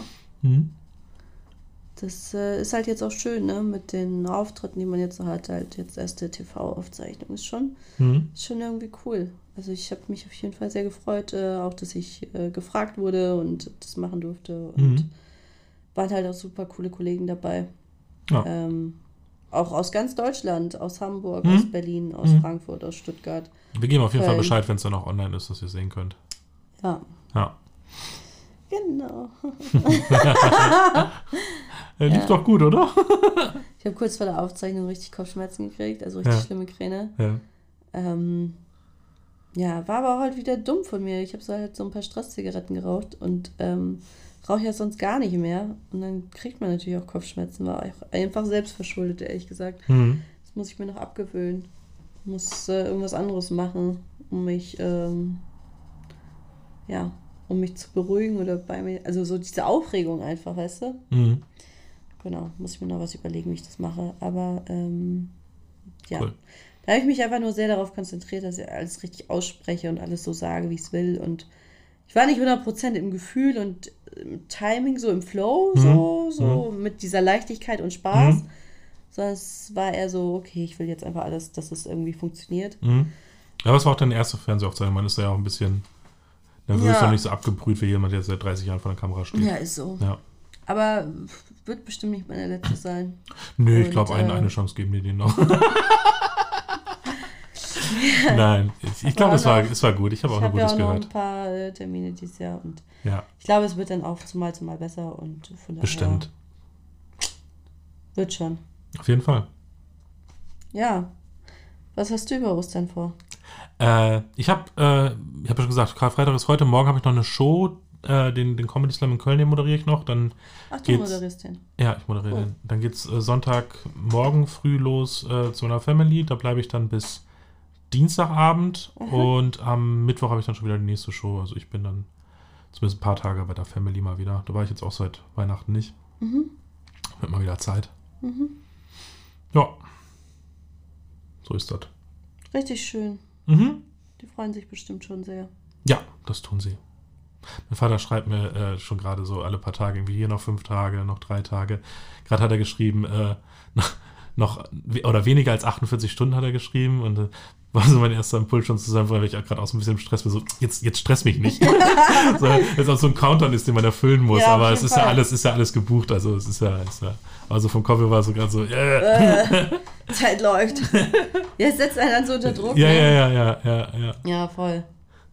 Das ist halt jetzt auch schön, ne? Mit den Auftritten, die man jetzt so hat, halt jetzt erste TV-Aufzeichnung ist schon irgendwie cool. Also ich habe mich auf jeden Fall sehr gefreut, auch dass ich gefragt wurde und das machen durfte. Und waren halt auch super coole Kollegen dabei. Ja. Auch aus ganz Deutschland, aus Hamburg, aus Berlin, aus Frankfurt, aus Stuttgart. Wir geben auf jeden Fall Bescheid, wenn es dann auch online ist, dass ihr sehen könnt. Ja. Genau. Lief doch gut, oder? Ich habe kurz vor der Aufzeichnung richtig Kopfschmerzen gekriegt, also richtig schlimme Migräne. War aber auch halt wieder dumm von mir. Ich habe so halt so ein paar Stresszigaretten geraucht und rauche ja sonst gar nicht mehr. Und dann kriegt man natürlich auch Kopfschmerzen. War auch einfach selbstverschuldet, ehrlich gesagt. Das muss ich mir noch abgewöhnen. Ich muss irgendwas anderes machen, um mich zu beruhigen oder bei mir, also so diese Aufregung einfach, weißt du? Genau, muss ich mir noch was überlegen, wie ich das mache. Aber cool. Da habe ich mich einfach nur sehr darauf konzentriert, dass ich alles richtig ausspreche und alles so sage, wie ich es will. Und ich war nicht 100% im Gefühl und im Timing, so im Flow, so mit dieser Leichtigkeit und Spaß. Sondern es war eher so, okay, ich will jetzt einfach alles, dass es irgendwie funktioniert. Aber es war auch deine erste Fernsehaufzeichnung. Man ist ja auch ein bisschen nervös und nicht so abgebrüht wie jemand, der seit 30 Jahren vor der Kamera steht. Ja, ist so. Ja. Aber wird bestimmt nicht meine letzte sein. Nö, ich glaube, eine Chance geben wir denen noch. Nein, ich glaube, es war gut. Ich habe auch noch Gutes gehört. Ich habe noch ein paar Termine dieses Jahr und ich glaube, es wird dann auch zumal besser und von daher bestimmt. Wird schon. Auf jeden Fall. Ja. Was hast du über Ostern vor? Ich habe ja schon gesagt, Karfreitag ist heute. Morgen habe ich noch eine Show, Den Comedy Slam in Köln, den moderiere ich noch. Dann Ach, du moderierst den. Ja, ich moderiere den. Dann geht's Sonntagmorgen früh los zu meiner Family. Da bleibe ich dann bis Dienstagabend. Und am Mittwoch habe ich dann schon wieder die nächste Show. Also ich bin dann zumindest ein paar Tage bei der Family mal wieder. Da war ich jetzt auch seit Weihnachten nicht. Wird mal wieder Zeit. Ja. So ist das. Richtig schön. Die freuen sich bestimmt schon sehr. Ja, das tun sie. Mein Vater schreibt mir schon gerade so alle paar Tage, irgendwie hier noch 5 Tage, noch 3 Tage. Gerade hat er geschrieben, noch oder weniger als 48 Stunden hat er geschrieben und war so mein erster Impuls schon zusammen, weil ich gerade auch so ein bisschen im Stress bin, so, jetzt stress mich nicht. So, jetzt auch so ein Countdown ist, den man erfüllen muss, ja, aber es ist ja alles gebucht, also es ist ja also vom Kopf her war so gerade so, Zeit läuft. Jetzt setzt einen dann so unter Druck. Ja. Ja, voll.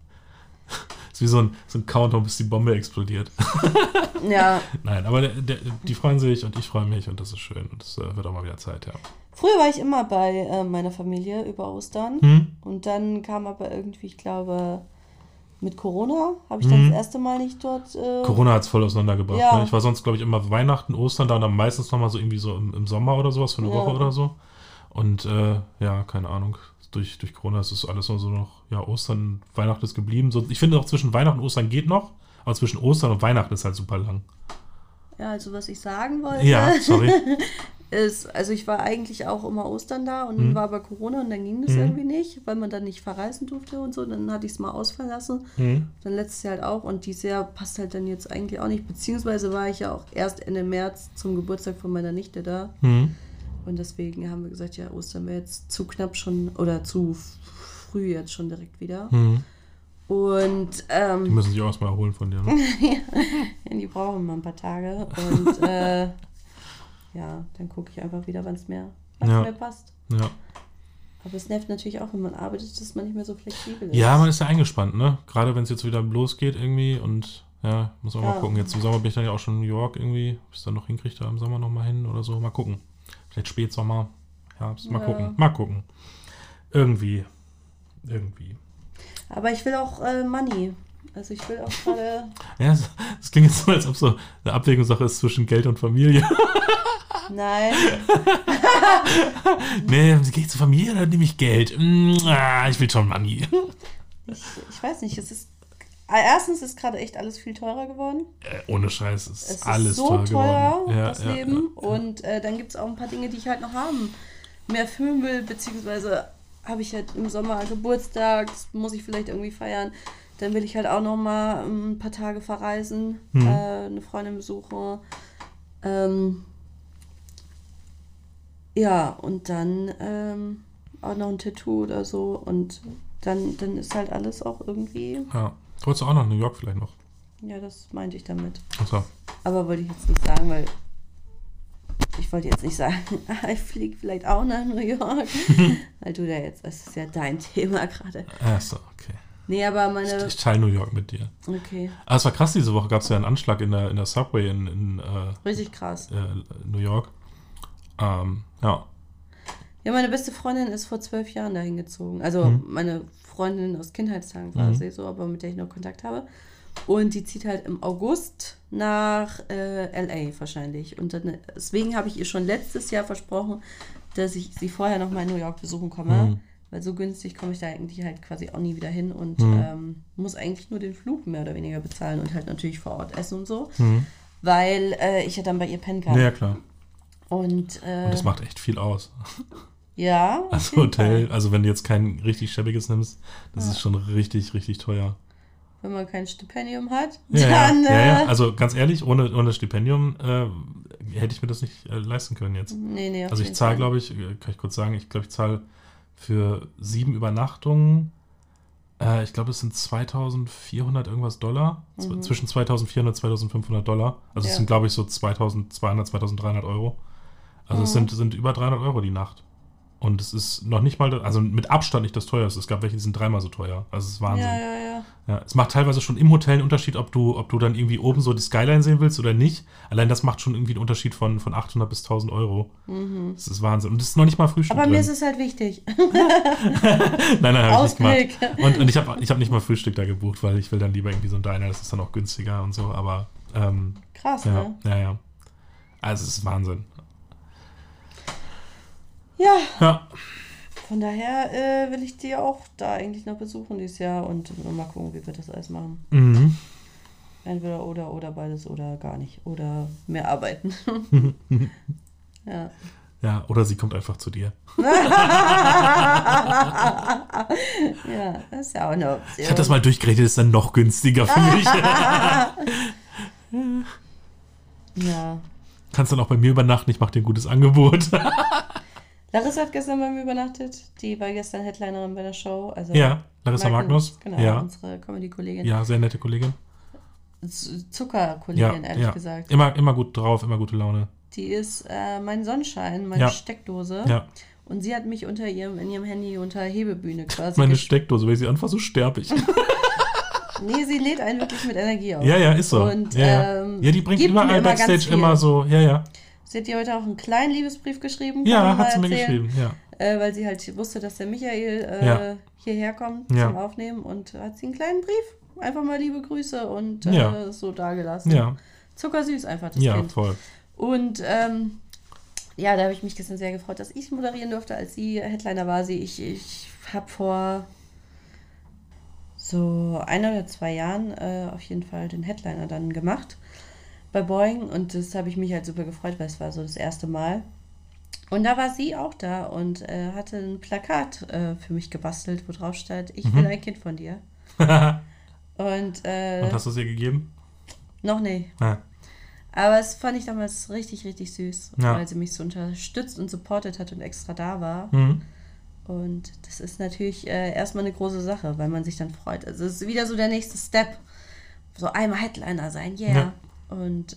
Ist wie so ein Countdown, bis die Bombe explodiert. Ja. Nein, aber die freuen sich und ich freue mich und das ist schön und es wird auch mal wieder Zeit, ja. Früher war ich immer bei meiner Familie über Ostern und dann kam aber irgendwie, ich glaube, mit Corona habe ich dann das erste Mal nicht dort... Corona hat es voll auseinandergebracht. Ja. Ne? Ich war sonst, glaube ich, immer Weihnachten, Ostern da und dann meistens nochmal so irgendwie so im Sommer oder sowas für eine Woche oder so. Und keine Ahnung, durch Corona ist es alles nur so noch, Ostern, Weihnachten ist geblieben. So, ich finde auch zwischen Weihnachten und Ostern geht noch, aber zwischen Ostern und Weihnachten ist halt super lang. Ja, also was ich sagen wollte... Ja, sorry. Also ich war eigentlich auch immer Ostern da und dann war aber Corona und dann ging das irgendwie nicht, weil man dann nicht verreisen durfte und so. Dann hatte ich es mal ausfallen lassen. Dann letztes Jahr halt auch und dieses Jahr passt halt dann jetzt eigentlich auch nicht. Beziehungsweise war ich ja auch erst Ende März zum Geburtstag von meiner Nichte da. Und deswegen haben wir gesagt, ja, Ostern wäre jetzt zu knapp schon oder zu früh jetzt schon direkt wieder. Und die müssen sich auch erstmal erholen von dir, ne? Ja, die brauchen mal ein paar Tage und dann gucke ich einfach wieder, wann es mir passt. Ja. Aber es nervt natürlich auch, wenn man arbeitet, dass man nicht mehr so flexibel ist. Ja, man ist ja eingespannt, ne? Gerade wenn es jetzt wieder losgeht irgendwie und muss man mal gucken. Jetzt im Sommer bin ich dann ja auch schon in New York irgendwie, ob ich es dann noch hinkriege, da im Sommer nochmal hin oder so. Mal gucken. Vielleicht Spätsommer. Ja, mal gucken. Irgendwie. Aber ich will auch Money. Also ich will auch gerade... Ja, das klingt jetzt so, als ob so eine Abwägungssache ist zwischen Geld und Familie. Nein. Nee, gehe ich zur Familie oder nehme ich Geld? Ich will schon Money. Ich weiß nicht, es ist... Erstens ist gerade echt alles viel teurer geworden. Ohne Scheiß ist alles so teuer geworden. Das Leben. Ja. Und dann gibt es auch ein paar Dinge, die ich halt noch mehr erfüllen will, beziehungsweise habe ich halt im Sommer Geburtstag, das muss ich vielleicht irgendwie feiern. Dann will ich halt auch noch mal ein paar Tage verreisen, eine Freundin besuchen. Und dann auch noch ein Tattoo oder so. Und dann ist halt alles auch irgendwie... Ja, wolltest du auch nach New York vielleicht noch? Ja, das meinte ich damit. Ach so. Aber wollte ich jetzt nicht sagen, weil ich wollte jetzt nicht sagen, ich fliege vielleicht auch nach New York. Weil du da jetzt, das ist ja dein Thema gerade. Ach so, okay. Nee, aber meine... Ich teile New York mit dir. Okay. Aber es war krass, diese Woche gab es ja einen Anschlag in der Subway in richtig krass. New York. Ja. Ja, meine beste Freundin ist vor 12 Jahren dahin gezogen. Also meine Freundin aus Kindheitstagen quasi so, aber mit der ich noch Kontakt habe. Und die zieht halt im August nach L.A. wahrscheinlich. Und dann, deswegen habe ich ihr schon letztes Jahr versprochen, dass ich sie vorher noch mal in New York besuchen komme. Weil so günstig komme ich da eigentlich halt quasi auch nie wieder hin und muss eigentlich nur den Flug mehr oder weniger bezahlen und halt natürlich vor Ort essen und so. Weil ich ja dann bei ihr pennen kann. Ja, klar. Und das macht echt viel aus. Ja. Also Hotel, also wenn du jetzt kein richtig schäbiges nimmst, das ist schon richtig, richtig teuer. Wenn man kein Stipendium hat, dann... Ja. Also ganz ehrlich, ohne Stipendium hätte ich mir das nicht leisten können jetzt. Nee. Also ich zahle, glaube ich, kann ich kurz sagen, ich zahle für 7 Übernachtungen, ich glaube, es sind 2.400 irgendwas Dollar, zwischen 2.400 und 2.500 Dollar. Also es sind, glaube ich, so 2.200, 2.300 Euro. Also es sind über 300 Euro die Nacht. Und es ist noch nicht mal, also mit Abstand nicht das teuerste. Es gab welche, die sind 3-mal so teuer. Also es ist Wahnsinn. Ja, es macht teilweise schon im Hotel einen Unterschied, ob du dann irgendwie oben so die Skyline sehen willst oder nicht. Allein das macht schon irgendwie einen Unterschied von 800 bis 1.000 Euro. Das ist Wahnsinn. Und das ist noch nicht mal Frühstück Aber drin. mir ist es halt wichtig. Nein, habe ich nicht Ausblick. gemacht. Und ich hab nicht mal Frühstück da gebucht, weil ich will dann lieber irgendwie so ein Diner, das ist dann auch günstiger und so. Aber Krass, ja, ne? ja. Also es ist Wahnsinn. Ja. Von daher will ich die auch da eigentlich noch besuchen dieses Jahr und mal gucken, wie wir das alles machen. Mhm. Entweder oder beides oder gar nicht. Oder mehr arbeiten. Ja. Ja, oder sie kommt einfach zu dir. Ja, das ist ja auch eine Option. Ich hatte das mal durchgerechnet, ist dann noch günstiger für mich. Ja. Kannst dann auch bei mir übernachten, ich mache dir ein gutes Angebot. Larissa hat gestern bei mir übernachtet. Die war gestern Headlinerin bei der Show. Also Ja, Larissa Magnus. Genau, Ja. unsere Comedy-Kollegin. Ja, sehr nette Kollegin. Zuckerkollegin, ehrlich gesagt. Immer gut drauf, immer gute Laune. Die ist mein Sonnenschein, meine Steckdose. Ja. Und sie hat mich in ihrem Handy unter Hebebühne quasi. Meine Steckdose, weil ich sie anfasse, so sterbe ich. Nee, sie lädt einen wirklich mit Energie auf. Ja, ist so. Und, ja, die bringt gibt mir überall immer ganz Backstage viel. immer so, ja. Sie hat dir heute auch einen kleinen Liebesbrief geschrieben. Ja, kann man hat sie mal mir erzählen. geschrieben, ja. Weil sie halt wusste, dass der Michael hierher kommt zum Aufnehmen und hat sie einen kleinen Brief. Einfach mal liebe Grüße und so dagelassen. Ja. Zuckersüß einfach, das Ja, Kind. voll. Und da habe ich mich gestern sehr gefreut, dass ich moderieren durfte, als sie Headliner war. Ich habe vor so 1 oder 2 Jahren auf jeden Fall den Headliner dann gemacht bei Boeing und das habe ich mich halt super gefreut, weil es war so das erste Mal. Und da war sie auch da und hatte ein Plakat für mich gebastelt, wo drauf stand, ich will ein Kind von dir. Und hast du es ihr gegeben? noch nicht. Ja. Aber es fand ich damals richtig, richtig süß, Ja. weil sie mich so unterstützt und supportet hat und extra da war. Mhm. Und das ist natürlich erstmal eine große Sache, weil man sich dann freut. Also es ist wieder so der nächste Step. So einmal Headliner sein, yeah. Und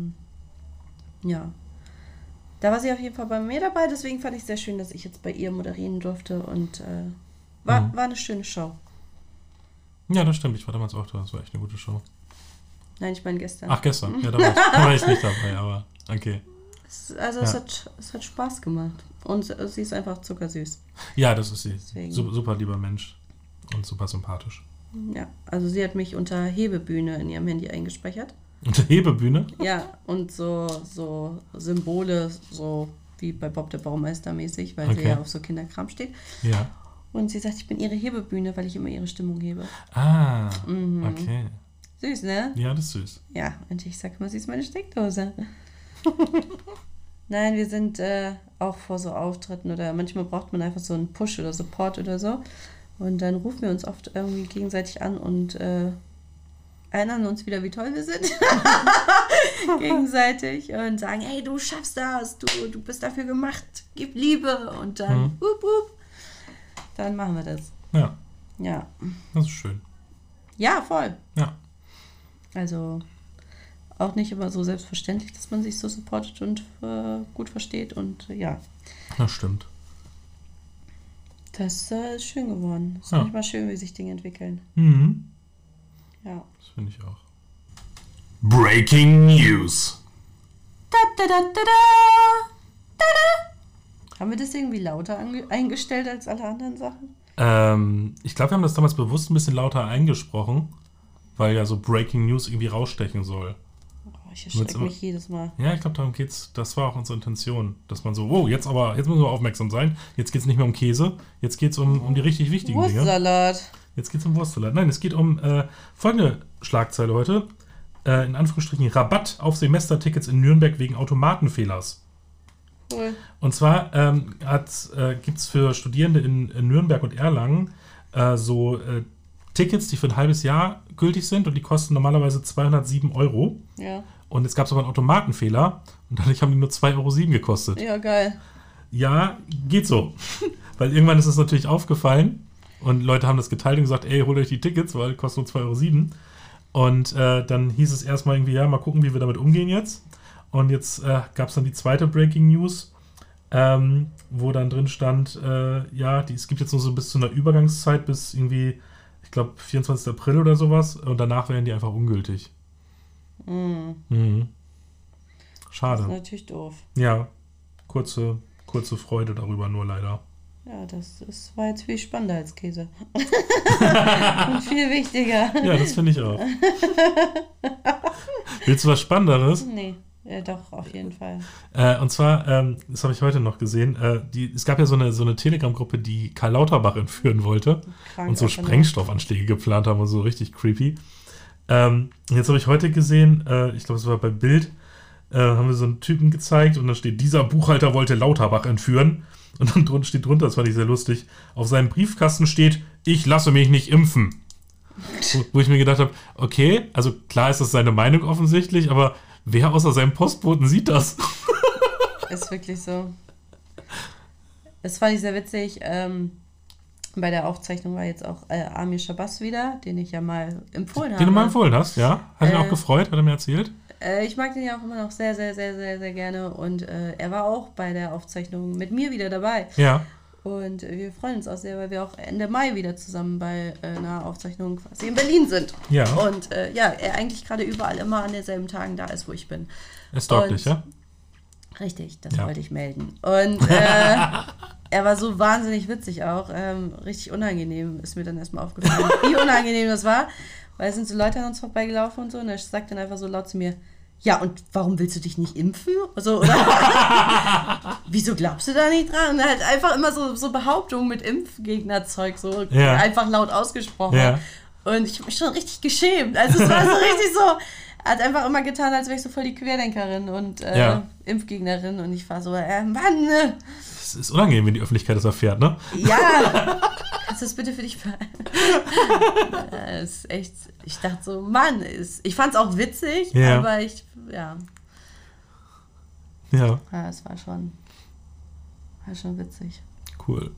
da war sie auf jeden Fall bei mir dabei. Deswegen fand ich es sehr schön, dass ich jetzt bei ihr moderieren durfte. Und war eine schöne Show. Ja, das stimmt. Ich war damals auch da. Das war echt eine gute Show. Nein, ich meine gestern. Ach, gestern. Ja, da war ich nicht dabei, aber okay. Es hat Spaß gemacht. Und sie ist einfach zuckersüß. Ja, das ist sie. Deswegen. Super lieber Mensch und super sympathisch. Ja, also sie hat mich unter Hebebühne in ihrem Handy eingespeichert. Unter Hebebühne? Ja, und so Symbole, so wie bei Bob der Baumeister mäßig, weil sie ja auf so Kinderkram steht. Ja. Und sie sagt, ich bin ihre Hebebühne, weil ich immer ihre Stimmung hebe. Ah, okay. Süß, ne? Ja, das ist süß. Ja, und ich sag immer, sie ist meine Steckdose. Nein, wir sind auch vor so Auftritten oder manchmal braucht man einfach so einen Push oder Support oder so. Und dann rufen wir uns oft irgendwie gegenseitig an und erinnern uns wieder, wie toll wir sind. Gegenseitig. Und sagen, hey, du schaffst das, du bist dafür gemacht, gib Liebe. Und dann, dann machen wir das. Ja. Ja. Das ist schön. Ja, voll. Ja. Also auch nicht immer so selbstverständlich, dass man sich so supportet und gut versteht. Und ja. Das stimmt. Das ist schön geworden. Es ist manchmal schön, wie sich Dinge entwickeln. Mhm. Ja. Das finde ich auch. Breaking News. Haben wir das irgendwie lauter eingestellt als alle anderen Sachen? Ich glaube, wir haben das damals bewusst ein bisschen lauter eingesprochen, weil ja so Breaking News irgendwie rausstechen soll. Oh, ich erschrecke mich jedes Mal. Ja, ich glaube, darum geht's. Das war auch unsere Intention, dass man so, jetzt müssen wir aufmerksam sein. Jetzt geht es nicht mehr um Käse, jetzt geht es um die richtig wichtigen Dinge. Wurstsalat. Jetzt geht es um Wurstsalat. Nein, es geht um folgende Schlagzeile heute. In Anführungsstrichen Rabatt auf Semestertickets in Nürnberg wegen Automatenfehlers. Cool. Und zwar gibt es für Studierende in Nürnberg und Erlangen Tickets, die für ein halbes Jahr gültig sind und die kosten normalerweise 207 €. Ja. Und jetzt gab es aber einen Automatenfehler und dadurch haben die nur 2,07 € gekostet. Ja, geil. Ja, geht so. Weil irgendwann ist es natürlich aufgefallen und Leute haben das geteilt und gesagt, ey, holt euch die Tickets, weil die kosten nur 2,07 €. Und dann hieß es erstmal irgendwie, ja, mal gucken, wie wir damit umgehen jetzt. Und jetzt gab es dann die zweite Breaking News, wo dann drin stand, es gibt jetzt nur so bis zu einer Übergangszeit, bis irgendwie ich glaube 24. April oder sowas und danach werden die einfach ungültig. Mhm. Schade. Das ist natürlich doof. Ja, kurze Freude darüber nur leider. Ja, war jetzt viel spannender als Käse. Und viel wichtiger. Ja, das finde ich auch. Willst du was Spannenderes? Nee, doch, auf jeden Fall. Und zwar, das habe ich heute noch gesehen, es gab ja so eine Telegram-Gruppe, die Karl Lauterbach entführen wollte und so Sprengstoffanschläge geplant haben und so richtig creepy. Jetzt habe ich heute gesehen, ich glaube, es war bei Bild, haben wir so einen Typen gezeigt und da steht, dieser Buchhalter wollte Lauterbach entführen. Und dann steht drunter, das fand ich sehr lustig, auf seinem Briefkasten steht, ich lasse mich nicht impfen. Wo ich mir gedacht habe, okay, also klar ist das seine Meinung offensichtlich, aber wer außer seinem Postboten sieht das? Ist wirklich so. Das fand ich sehr witzig. Bei der Aufzeichnung war jetzt auch Amir Shabazz wieder, den ich ja mal empfohlen habe. Den du mal empfohlen hast, ja? Hat ihn auch gefreut, hat er mir erzählt? Ich mag den ja auch immer noch sehr, sehr, sehr, sehr, sehr gerne. Und er war auch bei der Aufzeichnung mit mir wieder dabei. Ja. Und wir freuen uns auch sehr, weil wir auch Ende Mai wieder zusammen bei einer Aufzeichnung quasi in Berlin sind. Ja. Und er eigentlich gerade überall immer an denselben Tagen da ist, wo ich bin. Er stalkt dich, ja? Richtig, das wollte ich melden. Und er war so wahnsinnig witzig auch. Richtig unangenehm ist mir dann erstmal aufgefallen, wie unangenehm das war. Weil es sind so Leute an uns vorbeigelaufen und so. Und er sagt dann einfach so laut zu mir, ja, und warum willst du dich nicht impfen? Also, oder wieso glaubst du da nicht dran? Und halt einfach immer so Behauptungen mit Impfgegnerzeug so einfach laut ausgesprochen. Ja. Und ich habe mich schon richtig geschämt. Also es war so richtig so, er hat einfach immer getan, als wäre ich so voll die Querdenkerin und Impfgegnerin. Und ich war so, Mann. Es ist unangenehm, wenn die Öffentlichkeit das erfährt, ne? Ja. Kannst du das bitte für dich behalten? Das ist echt, ich dachte so, Mann, ich fand es auch witzig, aber ja, es war schon witzig. Cool.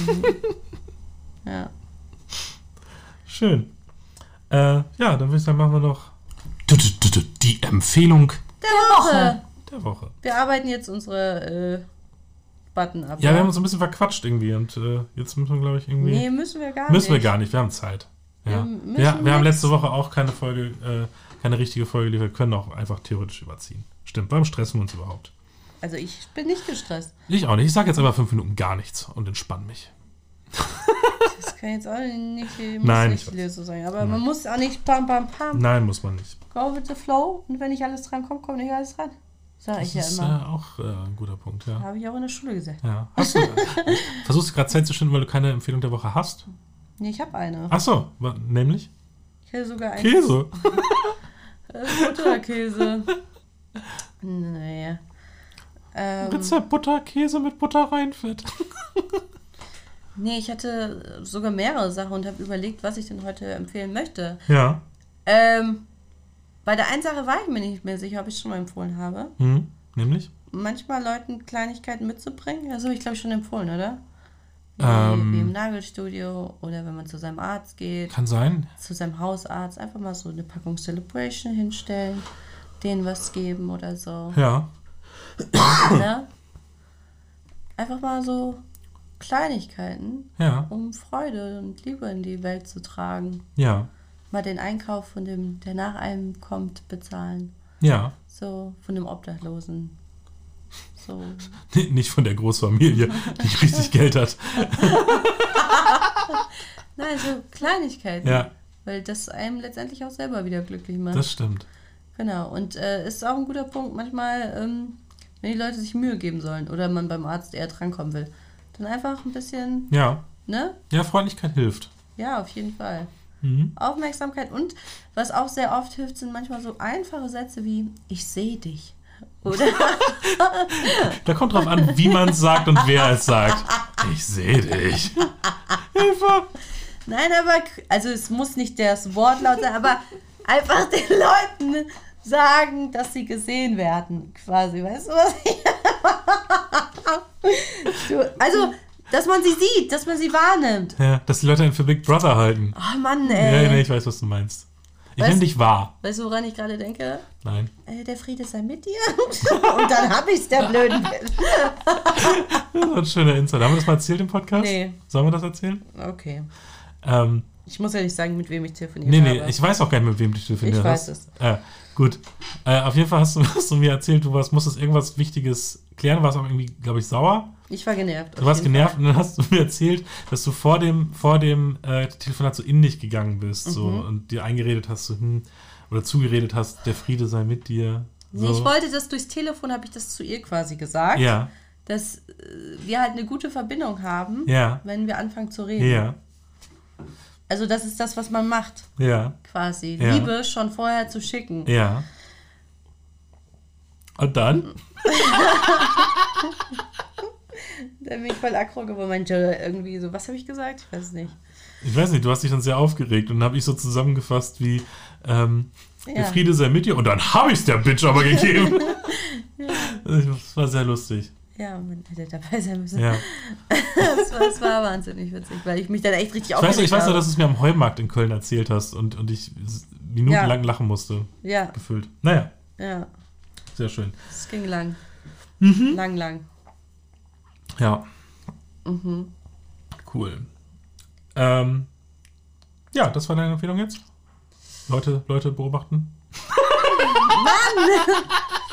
Ja. Schön. Dann würde ich sagen, machen wir noch die Empfehlung der Woche. Wir arbeiten jetzt unsere Button ab. Ja, wir haben uns ein bisschen verquatscht irgendwie und jetzt müssen wir, glaube ich, irgendwie... Nee, müssen wir gar nicht. Müssen wir gar nicht, wir haben Zeit. Ja. Wir haben letzte Woche auch keine richtige Folge geliefert, können auch einfach theoretisch überziehen. Stimmt, warum stressen wir uns überhaupt? Also ich bin nicht gestresst. Ich auch nicht, ich sage jetzt einfach 5 Minuten gar nichts und entspanne mich. Das kann jetzt auch nicht die Lösung sein, aber man muss auch nicht pam. Nein, muss man nicht. Go with the flow und wenn nicht alles dran kommt, kommt nicht alles dran. Sag ich ja immer. Das ist auch ein guter Punkt, ja. Habe ich auch in der Schule gesagt. Ja. Versuchst du gerade Zeit zu schinden, weil du keine Empfehlung der Woche hast? Nee, ich habe eine. Ach so, nämlich? Ich hätte sogar eine. Käse. Butterkäse. Naja. Rezept Butterkäse mit Butterreinfett. Nee, ich hatte sogar mehrere Sachen und habe überlegt, was ich denn heute empfehlen möchte. Ja. Bei der einen Sache war ich mir nicht mehr sicher, ob ich es schon mal empfohlen habe. Nämlich? Manchmal Leuten Kleinigkeiten mitzubringen. Das habe ich, glaube ich, schon empfohlen, oder? Wie im Nagelstudio oder wenn man zu seinem Arzt geht. Kann sein. Zu seinem Hausarzt. Einfach mal so eine Packung Celebration hinstellen, denen was geben oder so. Ja. Ne? Nach mal so Kleinigkeiten, um Freude und Liebe in die Welt zu tragen. Ja. Mal den Einkauf von dem, der nach einem kommt, bezahlen. Ja. So, von dem Obdachlosen. So. Nicht von der Großfamilie, die richtig Geld hat. Nein, so Kleinigkeiten. Ja. Weil das einem letztendlich auch selber wieder glücklich macht. Das stimmt. Genau. Und ist auch ein guter Punkt, manchmal, wenn die Leute sich Mühe geben sollen oder man beim Arzt eher drankommen will, dann einfach ein bisschen, ne? Ja, Freundlichkeit hilft. Ja, auf jeden Fall. Aufmerksamkeit und was auch sehr oft hilft, sind manchmal so einfache Sätze wie, ich sehe dich. Oder? Da kommt drauf an, wie man es sagt und wer es sagt. Ich sehe dich. Hilfe! Nein, aber, also es muss nicht das Wortlaut sein, aber einfach den Leuten sagen, dass sie gesehen werden, quasi. Weißt du, was ich... Also, dass man sie sieht, dass man sie wahrnimmt. Ja, dass die Leute einen für Big Brother halten. Oh Mann, ey. Ja, nee, ich weiß, was du meinst. Ich nehme dich wahr. Weißt du, woran ich gerade denke? Nein. Der Friede sei mit dir. Und dann hab ich's, der blöden Welt. Das ist ein schöner Insider. Haben wir das mal erzählt im Podcast? Nee. Sollen wir das erzählen? Okay. Ich muss ja nicht sagen, mit wem ich telefoniere. Nee, ich weiß auch gar nicht, mit wem du telefoniert hast. Ich weiß es. Gut. Auf jeden Fall hast du mir erzählt, du musstest irgendwas Wichtiges klären, warst auch irgendwie, glaube ich, sauer. Ich war genervt. Du warst genervt und dann hast du mir erzählt, dass du vor dem Telefonat so in dich gegangen bist so, und dir eingeredet hast, so, oder zugeredet hast, der Friede sei mit dir. So. Nee, ich wollte das durchs Telefon, habe ich das zu ihr quasi gesagt. Ja. Dass wir halt eine gute Verbindung haben, wenn wir anfangen zu reden. Ja. Also das ist das, was man macht. Ja. Quasi. Ja. Liebe schon vorher zu schicken. Ja. Und dann? Dann bin ich voll aggro geworden. Meinte irgendwie so, was habe ich gesagt? Ich weiß es nicht. Ich weiß nicht, du hast dich dann sehr aufgeregt und dann habe ich so zusammengefasst wie der Friede sei mit dir und dann habe ich es der Bitch aber gegeben. Das war sehr lustig. Ja, man hätte dabei sein müssen. Ja. Das war wahnsinnig witzig, weil ich mich dann echt richtig aufgeregt habe. Ich weiß noch, dass du es mir am Heumarkt in Köln erzählt hast und ich minutenlang lachen musste. Ja. Gefühlt. Naja. Ja. Sehr schön. Es ging lang. Lang. Ja. Cool. Ja, das war deine Empfehlung jetzt? Leute beobachten? Mann!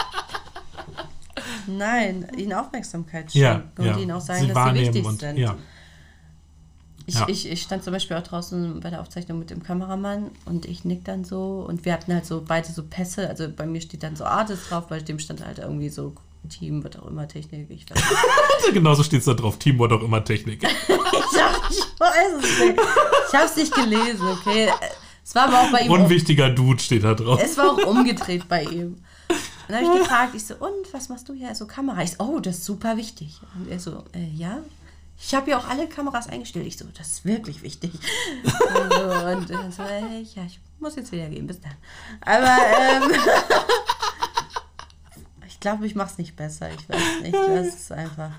Nein, ihnen Aufmerksamkeit schenken und ihnen auch sagen, dass sie wichtig sind. Ja. Ich stand zum Beispiel auch draußen bei der Aufzeichnung mit dem Kameramann und ich nick dann so und wir hatten halt so beide so Pässe, also bei mir steht dann so Artist drauf, bei dem stand halt irgendwie so Team, wird auch immer Technik. Ich weiß nicht. Genauso steht es da drauf, Team wird auch immer Technik. Ich weiß es nicht. Ich habe es nicht gelesen, okay. Es war aber auch bei ihm. Unwichtiger Dude steht da drauf. Es war auch umgedreht bei ihm. Dann habe ich gefragt, ich so, und, was machst du hier? So, Kamera. Ich so, oh, das ist super wichtig. Und er so, ja. Ich habe ja auch alle Kameras eingestellt. Ich so, das ist wirklich wichtig. Und so, ja, ich muss jetzt wieder gehen, bis dann. Aber, ich glaube, ich mache es nicht besser. Ich weiß nicht, das ist einfach...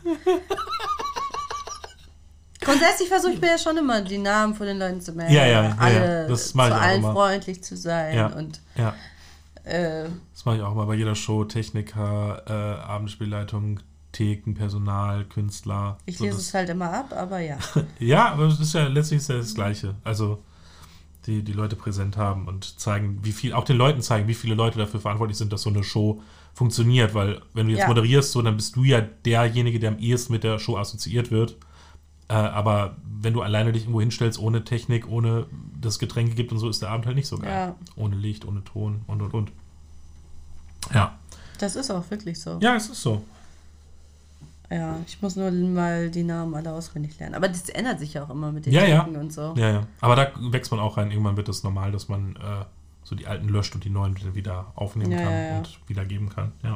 Grundsätzlich versuche ich mir ja schon immer, die Namen von den Leuten zu merken. Ja. Das mache ich zu auch allen immer. freundlich zu sein. Ja. Und, das mache ich auch mal bei jeder Show. Techniker, Abendspielleitung, Theken, Personal, Künstler. Ich lese es halt immer ab, aber ja. Ja, aber es ist ja letztlich das Gleiche. Also die Leute präsent haben und zeigen, auch den Leuten zeigen, wie viele Leute dafür verantwortlich sind, dass so eine Show funktioniert. Weil wenn du jetzt moderierst, so, dann bist du ja derjenige, der am ehesten mit der Show assoziiert wird. Aber wenn du alleine dich irgendwo hinstellst, ohne Technik, ohne dass es Getränke gibt und so, ist der Abend halt nicht so geil. Ja. Ohne Licht, ohne Ton und. Ja. Das ist auch wirklich so. Ja, es ist so. Ja, ich muss nur mal die Namen alle auswendig lernen. Aber das ändert sich ja auch immer mit den Techniken und so. Ja. Aber da wächst man auch rein. Irgendwann wird es normal, dass man so die alten löscht und die neuen wieder aufnehmen kann und wiedergeben kann. Ja.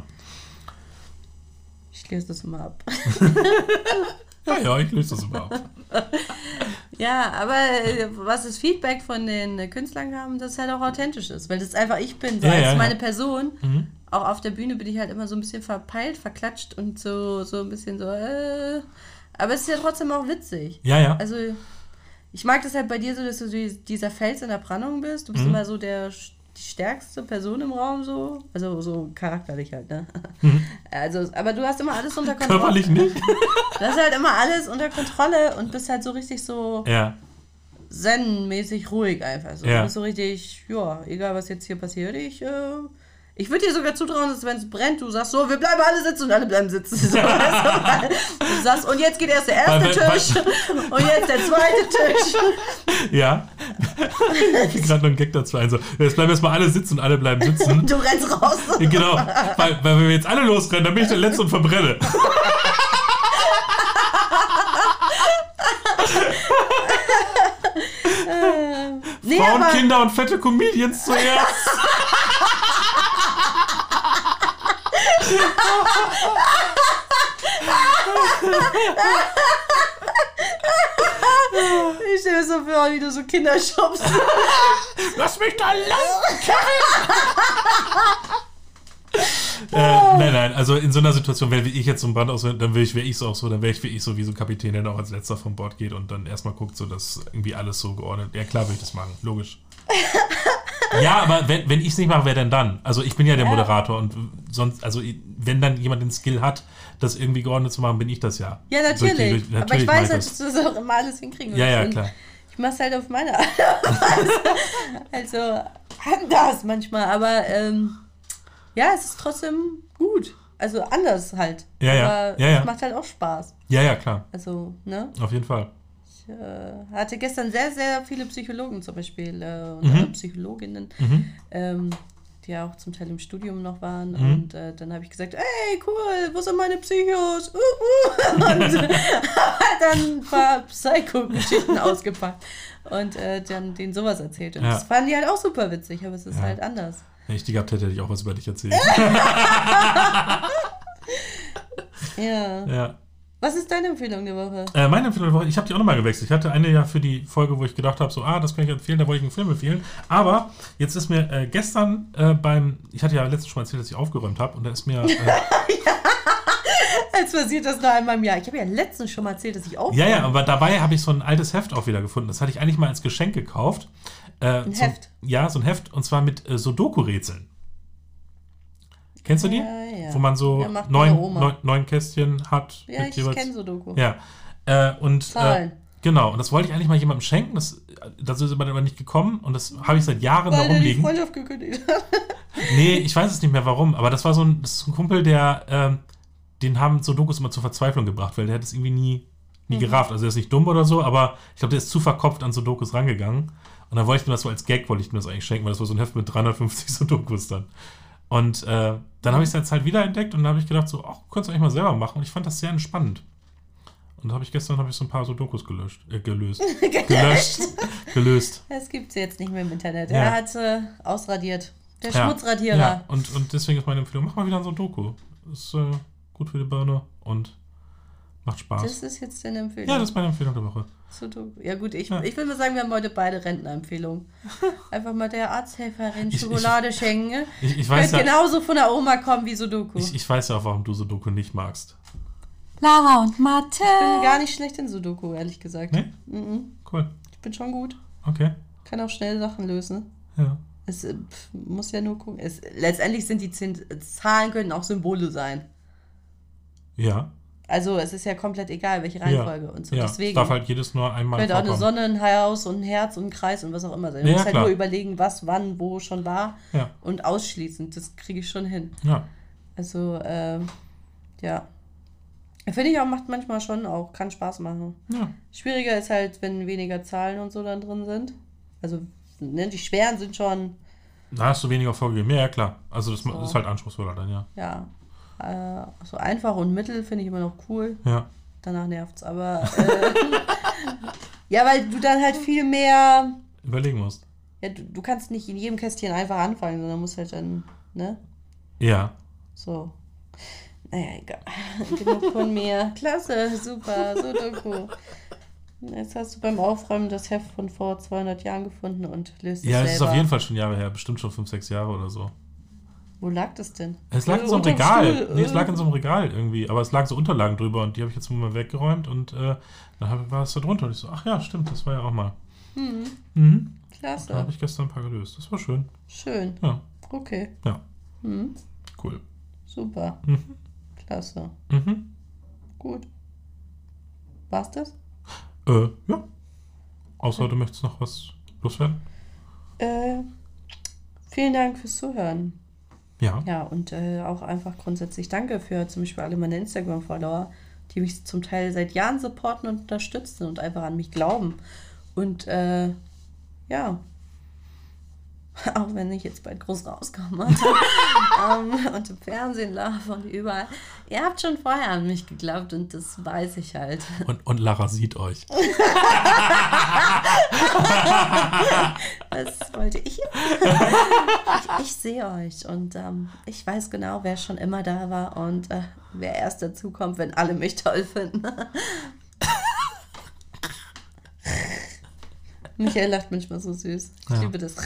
Ich lese das immer ab. Ja, ich lese das immer ab. Ja, aber was das Feedback von den Künstlern haben, dass es halt auch authentisch ist, weil das einfach ich bin, so als meine Person. Auch auf der Bühne bin ich halt immer so ein bisschen verpeilt, verklatscht und so ein bisschen so, aber es ist ja trotzdem auch witzig. Ja. Also ich mag das halt bei dir so, dass du dieser Fels in der Brandung bist. Du bist immer so die stärkste Person im Raum so. Also so charakterlich halt, ne? Also, aber du hast immer alles unter Kontrolle. Körperlich nicht. Du hast halt immer alles unter Kontrolle und bist halt so richtig so zen-mäßig ruhig einfach. So. Du bist so richtig, egal was jetzt hier passiert, ich würde dir sogar zutrauen, dass wenn es brennt, du sagst so, wir bleiben alle sitzen und alle bleiben sitzen. So, du sagst, und jetzt geht erst der erste Tisch und jetzt der zweite Tisch. Ja. Ich will gerade noch einen Gag dazu ein. So, jetzt bleiben erstmal alle sitzen und alle bleiben sitzen. Du rennst raus. Genau, weil wenn wir jetzt alle losrennen, dann bin ich der Letzte und verbrenne. Frauen, Kinder und fette Comedians zuerst. Ich stelle mir so vor, wie du so Kinder schubst. Lass mich da lassen, Kevin! Nein, also in so einer Situation, wenn ich jetzt so ein Brand aus, dann wäre ich so wie so ein Kapitän, der auch als letzter vom Bord geht und dann erstmal guckt, so dass irgendwie alles so geordnet. Ja, klar würde ich das machen, logisch. Ja, aber wenn ich es nicht mache, wer denn dann? Also ich bin ja der Moderator und sonst, also wenn dann jemand den Skill hat, das irgendwie geordnet zu machen, bin ich das ja. Ja, natürlich. Aber ich weiß, dass du das auch immer alles hinkriegen wirst. Ja, klar. Ich mach's halt auf meine Art. Also anders manchmal, aber ja, es ist trotzdem gut. Also anders halt. Ja. Aber es macht halt auch Spaß. Ja, klar. Also, ne? Auf jeden Fall. Ich hatte gestern sehr, sehr viele Psychologen zum Beispiel und Psychologinnen, die ja auch zum Teil im Studium noch waren. Und dann habe ich gesagt, ey, cool, wo sind meine Psychos? Und dann ein paar Psycho-Geschichten ausgepackt und dann denen sowas erzählt. Und das fanden die halt auch super witzig, aber es ist halt anders. Wenn ich die gehabt hätte, hätte ich auch was über dich erzählt. Ja. Was ist deine Empfehlung der Woche? Meine Empfehlung der Woche, ich habe die auch nochmal gewechselt. Ich hatte eine ja für die Folge, wo ich gedacht habe, so, das kann ich empfehlen, da wollte ich einen Film empfehlen. Aber jetzt ist mir gestern ich hatte ja letztens schon mal erzählt, dass ich aufgeräumt habe und da ist mir... Als passiert das noch einmal im Jahr. Ich habe ja letztens schon mal erzählt, dass ich aufgeräumt habe. Ja, aber dabei habe ich so ein altes Heft auch wieder gefunden. Das hatte ich eigentlich mal als Geschenk gekauft. Heft? Ja, so ein Heft und zwar mit Sudoku-Rätseln. Kennst du die? Ja. Wo man so neun Kästchen hat. Ja, ich kenne Sudoku. Ja. Zahlen. Genau, und das wollte ich eigentlich mal jemandem schenken. Das ist aber nicht gekommen und das habe ich seit Jahren da rumliegen. Weil die Freundschaft gekündigt hat. Nee, ich weiß es nicht mehr warum, aber das war das ist ein Kumpel, den haben Sudokus immer zur Verzweiflung gebracht, weil der hat es irgendwie nie gerafft. Also der ist nicht dumm oder so, aber ich glaube, der ist zu verkopft an Sudokus rangegangen. Und dann wollte ich mir das so als Gag, wollte ich mir das eigentlich schenken, weil das war so ein Heft mit 350 Sudokus dann. Und dann habe ich es jetzt halt wieder entdeckt und dann habe ich gedacht, so, könntest du eigentlich mal selber machen. Und ich fand das sehr entspannend. Und gestern habe ich so ein paar Sudokus gelöst. Das gibt es jetzt nicht mehr im Internet. Ja. Er hat ausradiert. Der Schmutzradierer. Ja, und deswegen ist meine Empfehlung, mach mal wieder ein Sudoku. Ist gut für die Birne und macht Spaß. Das ist jetzt deine Empfehlung? Ja, das ist meine Empfehlung der Woche. Sudoku. Ja gut, ich will mal sagen, wir haben heute beide Rentnerempfehlungen. Einfach mal der Arzthelferin Schokolade schenken. Ich weiß ja, genauso von der Oma kommen wie Sudoku. Ich weiß ja auch, warum du Sudoku nicht magst. Lara und Mathe. Ich bin gar nicht schlecht in Sudoku, ehrlich gesagt. Nee? Cool. Ich bin schon gut. Okay. Kann auch schnell Sachen lösen. Ja. Es muss ja nur gucken. Letztendlich sind die Zahlen können auch Symbole sein. Ja. Also es ist ja komplett egal, welche Reihenfolge und so. Ja, deswegen es darf halt jedes nur einmal könnte auch vorkommen. eine Sonne, ein Haus und ein Herz und ein Kreis und was auch immer sein. Du musst halt nur überlegen, was, wann, wo schon war und ausschließen. Das kriege ich schon hin. Ja. Also, ja. Finde ich auch, macht manchmal schon auch, kann Spaß machen. Ja. Schwieriger ist halt, wenn weniger Zahlen und so dann drin sind. Also, ne, die schweren sind schon... Da hast du weniger vorgegeben. Ja, klar. Also das ist halt anspruchsvoller dann, ja. Ja. So einfach und mittel finde ich immer noch cool. Ja. Danach nervt's, aber ja, weil du dann halt viel mehr überlegen musst. Ja, du kannst nicht in jedem Kästchen einfach anfangen, sondern musst halt dann, ne? Ja. So. Naja, egal. Genug von mir. Klasse, super, Sudoku. Jetzt hast du beim Aufräumen das Heft von vor 200 Jahren gefunden und löst es selber. Ja, es ist auf jeden Fall schon Jahre her. Bestimmt schon 5, 6 Jahre oder so. Wo lag das denn? Es lag in so einem Regal. Nee, es lag in so einem Regal irgendwie. Aber es lagen so Unterlagen drüber und die habe ich jetzt mal weggeräumt und dann war es da drunter. Und ich so, ach ja, stimmt, das war ja auch mal. Klasse. Da habe ich gestern ein paar gelöst. Das war schön. Schön. Ja. Okay. Ja. Cool. Super. Klasse. Gut. War's das? Ja. Außer du möchtest noch was loswerden? Vielen Dank fürs Zuhören. Ja. Ja, und auch einfach grundsätzlich danke für zum Beispiel alle meine Instagram-Follower, die mich zum Teil seit Jahren supporten und unterstützen und einfach an mich glauben. Und ja, auch wenn ich jetzt bald groß rauskomme und im Fernsehen laufe und überall. Ihr habt schon vorher an mich geglaubt und das weiß ich halt. Und Lara sieht euch. Was wollte ich? Ich sehe euch und ich weiß genau, wer schon immer da war und wer erst dazu kommt, wenn alle mich toll finden. Michael lacht manchmal so süß. Ich liebe das.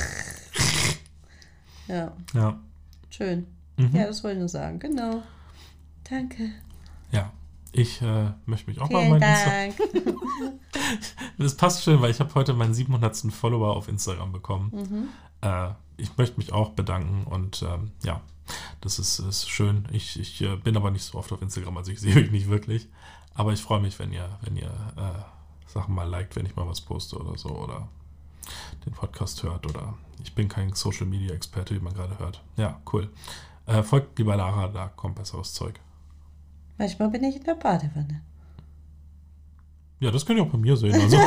Ja. Schön. Ja, das wollte ich nur sagen. Genau. Danke. Ja. Ich möchte mich auch Vielen mal Dank. Das passt schön, weil ich habe heute meinen 700. Follower auf Instagram bekommen. Ich möchte mich auch bedanken und ja, das ist schön. Ich bin aber nicht so oft auf Instagram, also ich sehe euch nicht wirklich. Aber ich freue mich, wenn ihr Sachen mal liked, wenn ich mal was poste oder so. Oder den Podcast hört. Oder ich bin kein Social-Media-Experte, wie man gerade hört. Ja, cool. Folgt lieber Lara, da kommt besseres Zeug. Manchmal bin ich in der Badewanne. Ja, das könnt ihr auch bei mir sehen. Also.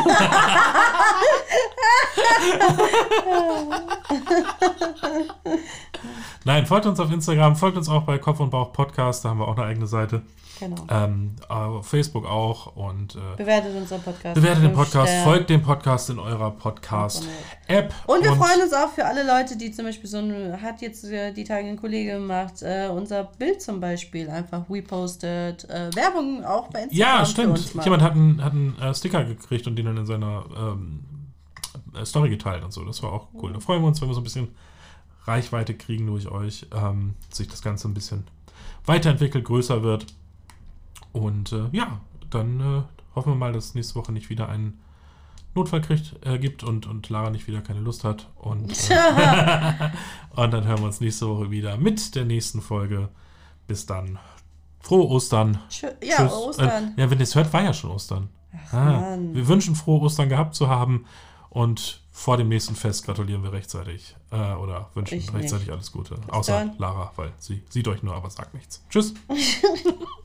Nein, folgt uns auf Instagram, folgt uns auch bei Kopf und Bauch Podcast, da haben wir auch eine eigene Seite. Genau. Auf Facebook auch und bewertet unseren Podcast. Bewertet den Podcast, folgt dem Podcast in eurer Podcast-App. Und wir freuen uns auch für alle Leute, die zum Beispiel hat jetzt die Tage ein Kollege gemacht, unser Bild zum Beispiel einfach repostet, Werbung auch bei Instagram. Ja, stimmt. Jemand hat einen Sticker gekriegt und den dann in seiner Story geteilt und so. Das war auch cool. Da freuen wir uns, wenn wir so ein bisschen Reichweite kriegen durch euch, sich das Ganze ein bisschen weiterentwickelt, größer wird. Und dann hoffen wir mal, dass es nächste Woche nicht wieder einen Notfall gibt und Lara nicht wieder keine Lust hat. Und, und dann hören wir uns nächste Woche wieder mit der nächsten Folge. Bis dann. Frohe Ostern. Ja, Tschüss. Ostern. Wenn ihr es hört, war ja schon Ostern. Wir wünschen, frohe Ostern gehabt zu haben. Und vor dem nächsten Fest gratulieren wir rechtzeitig. Oder wünschen rechtzeitig alles Gute. Außer Lara, weil sie sieht euch nur, aber sagt nichts. Tschüss.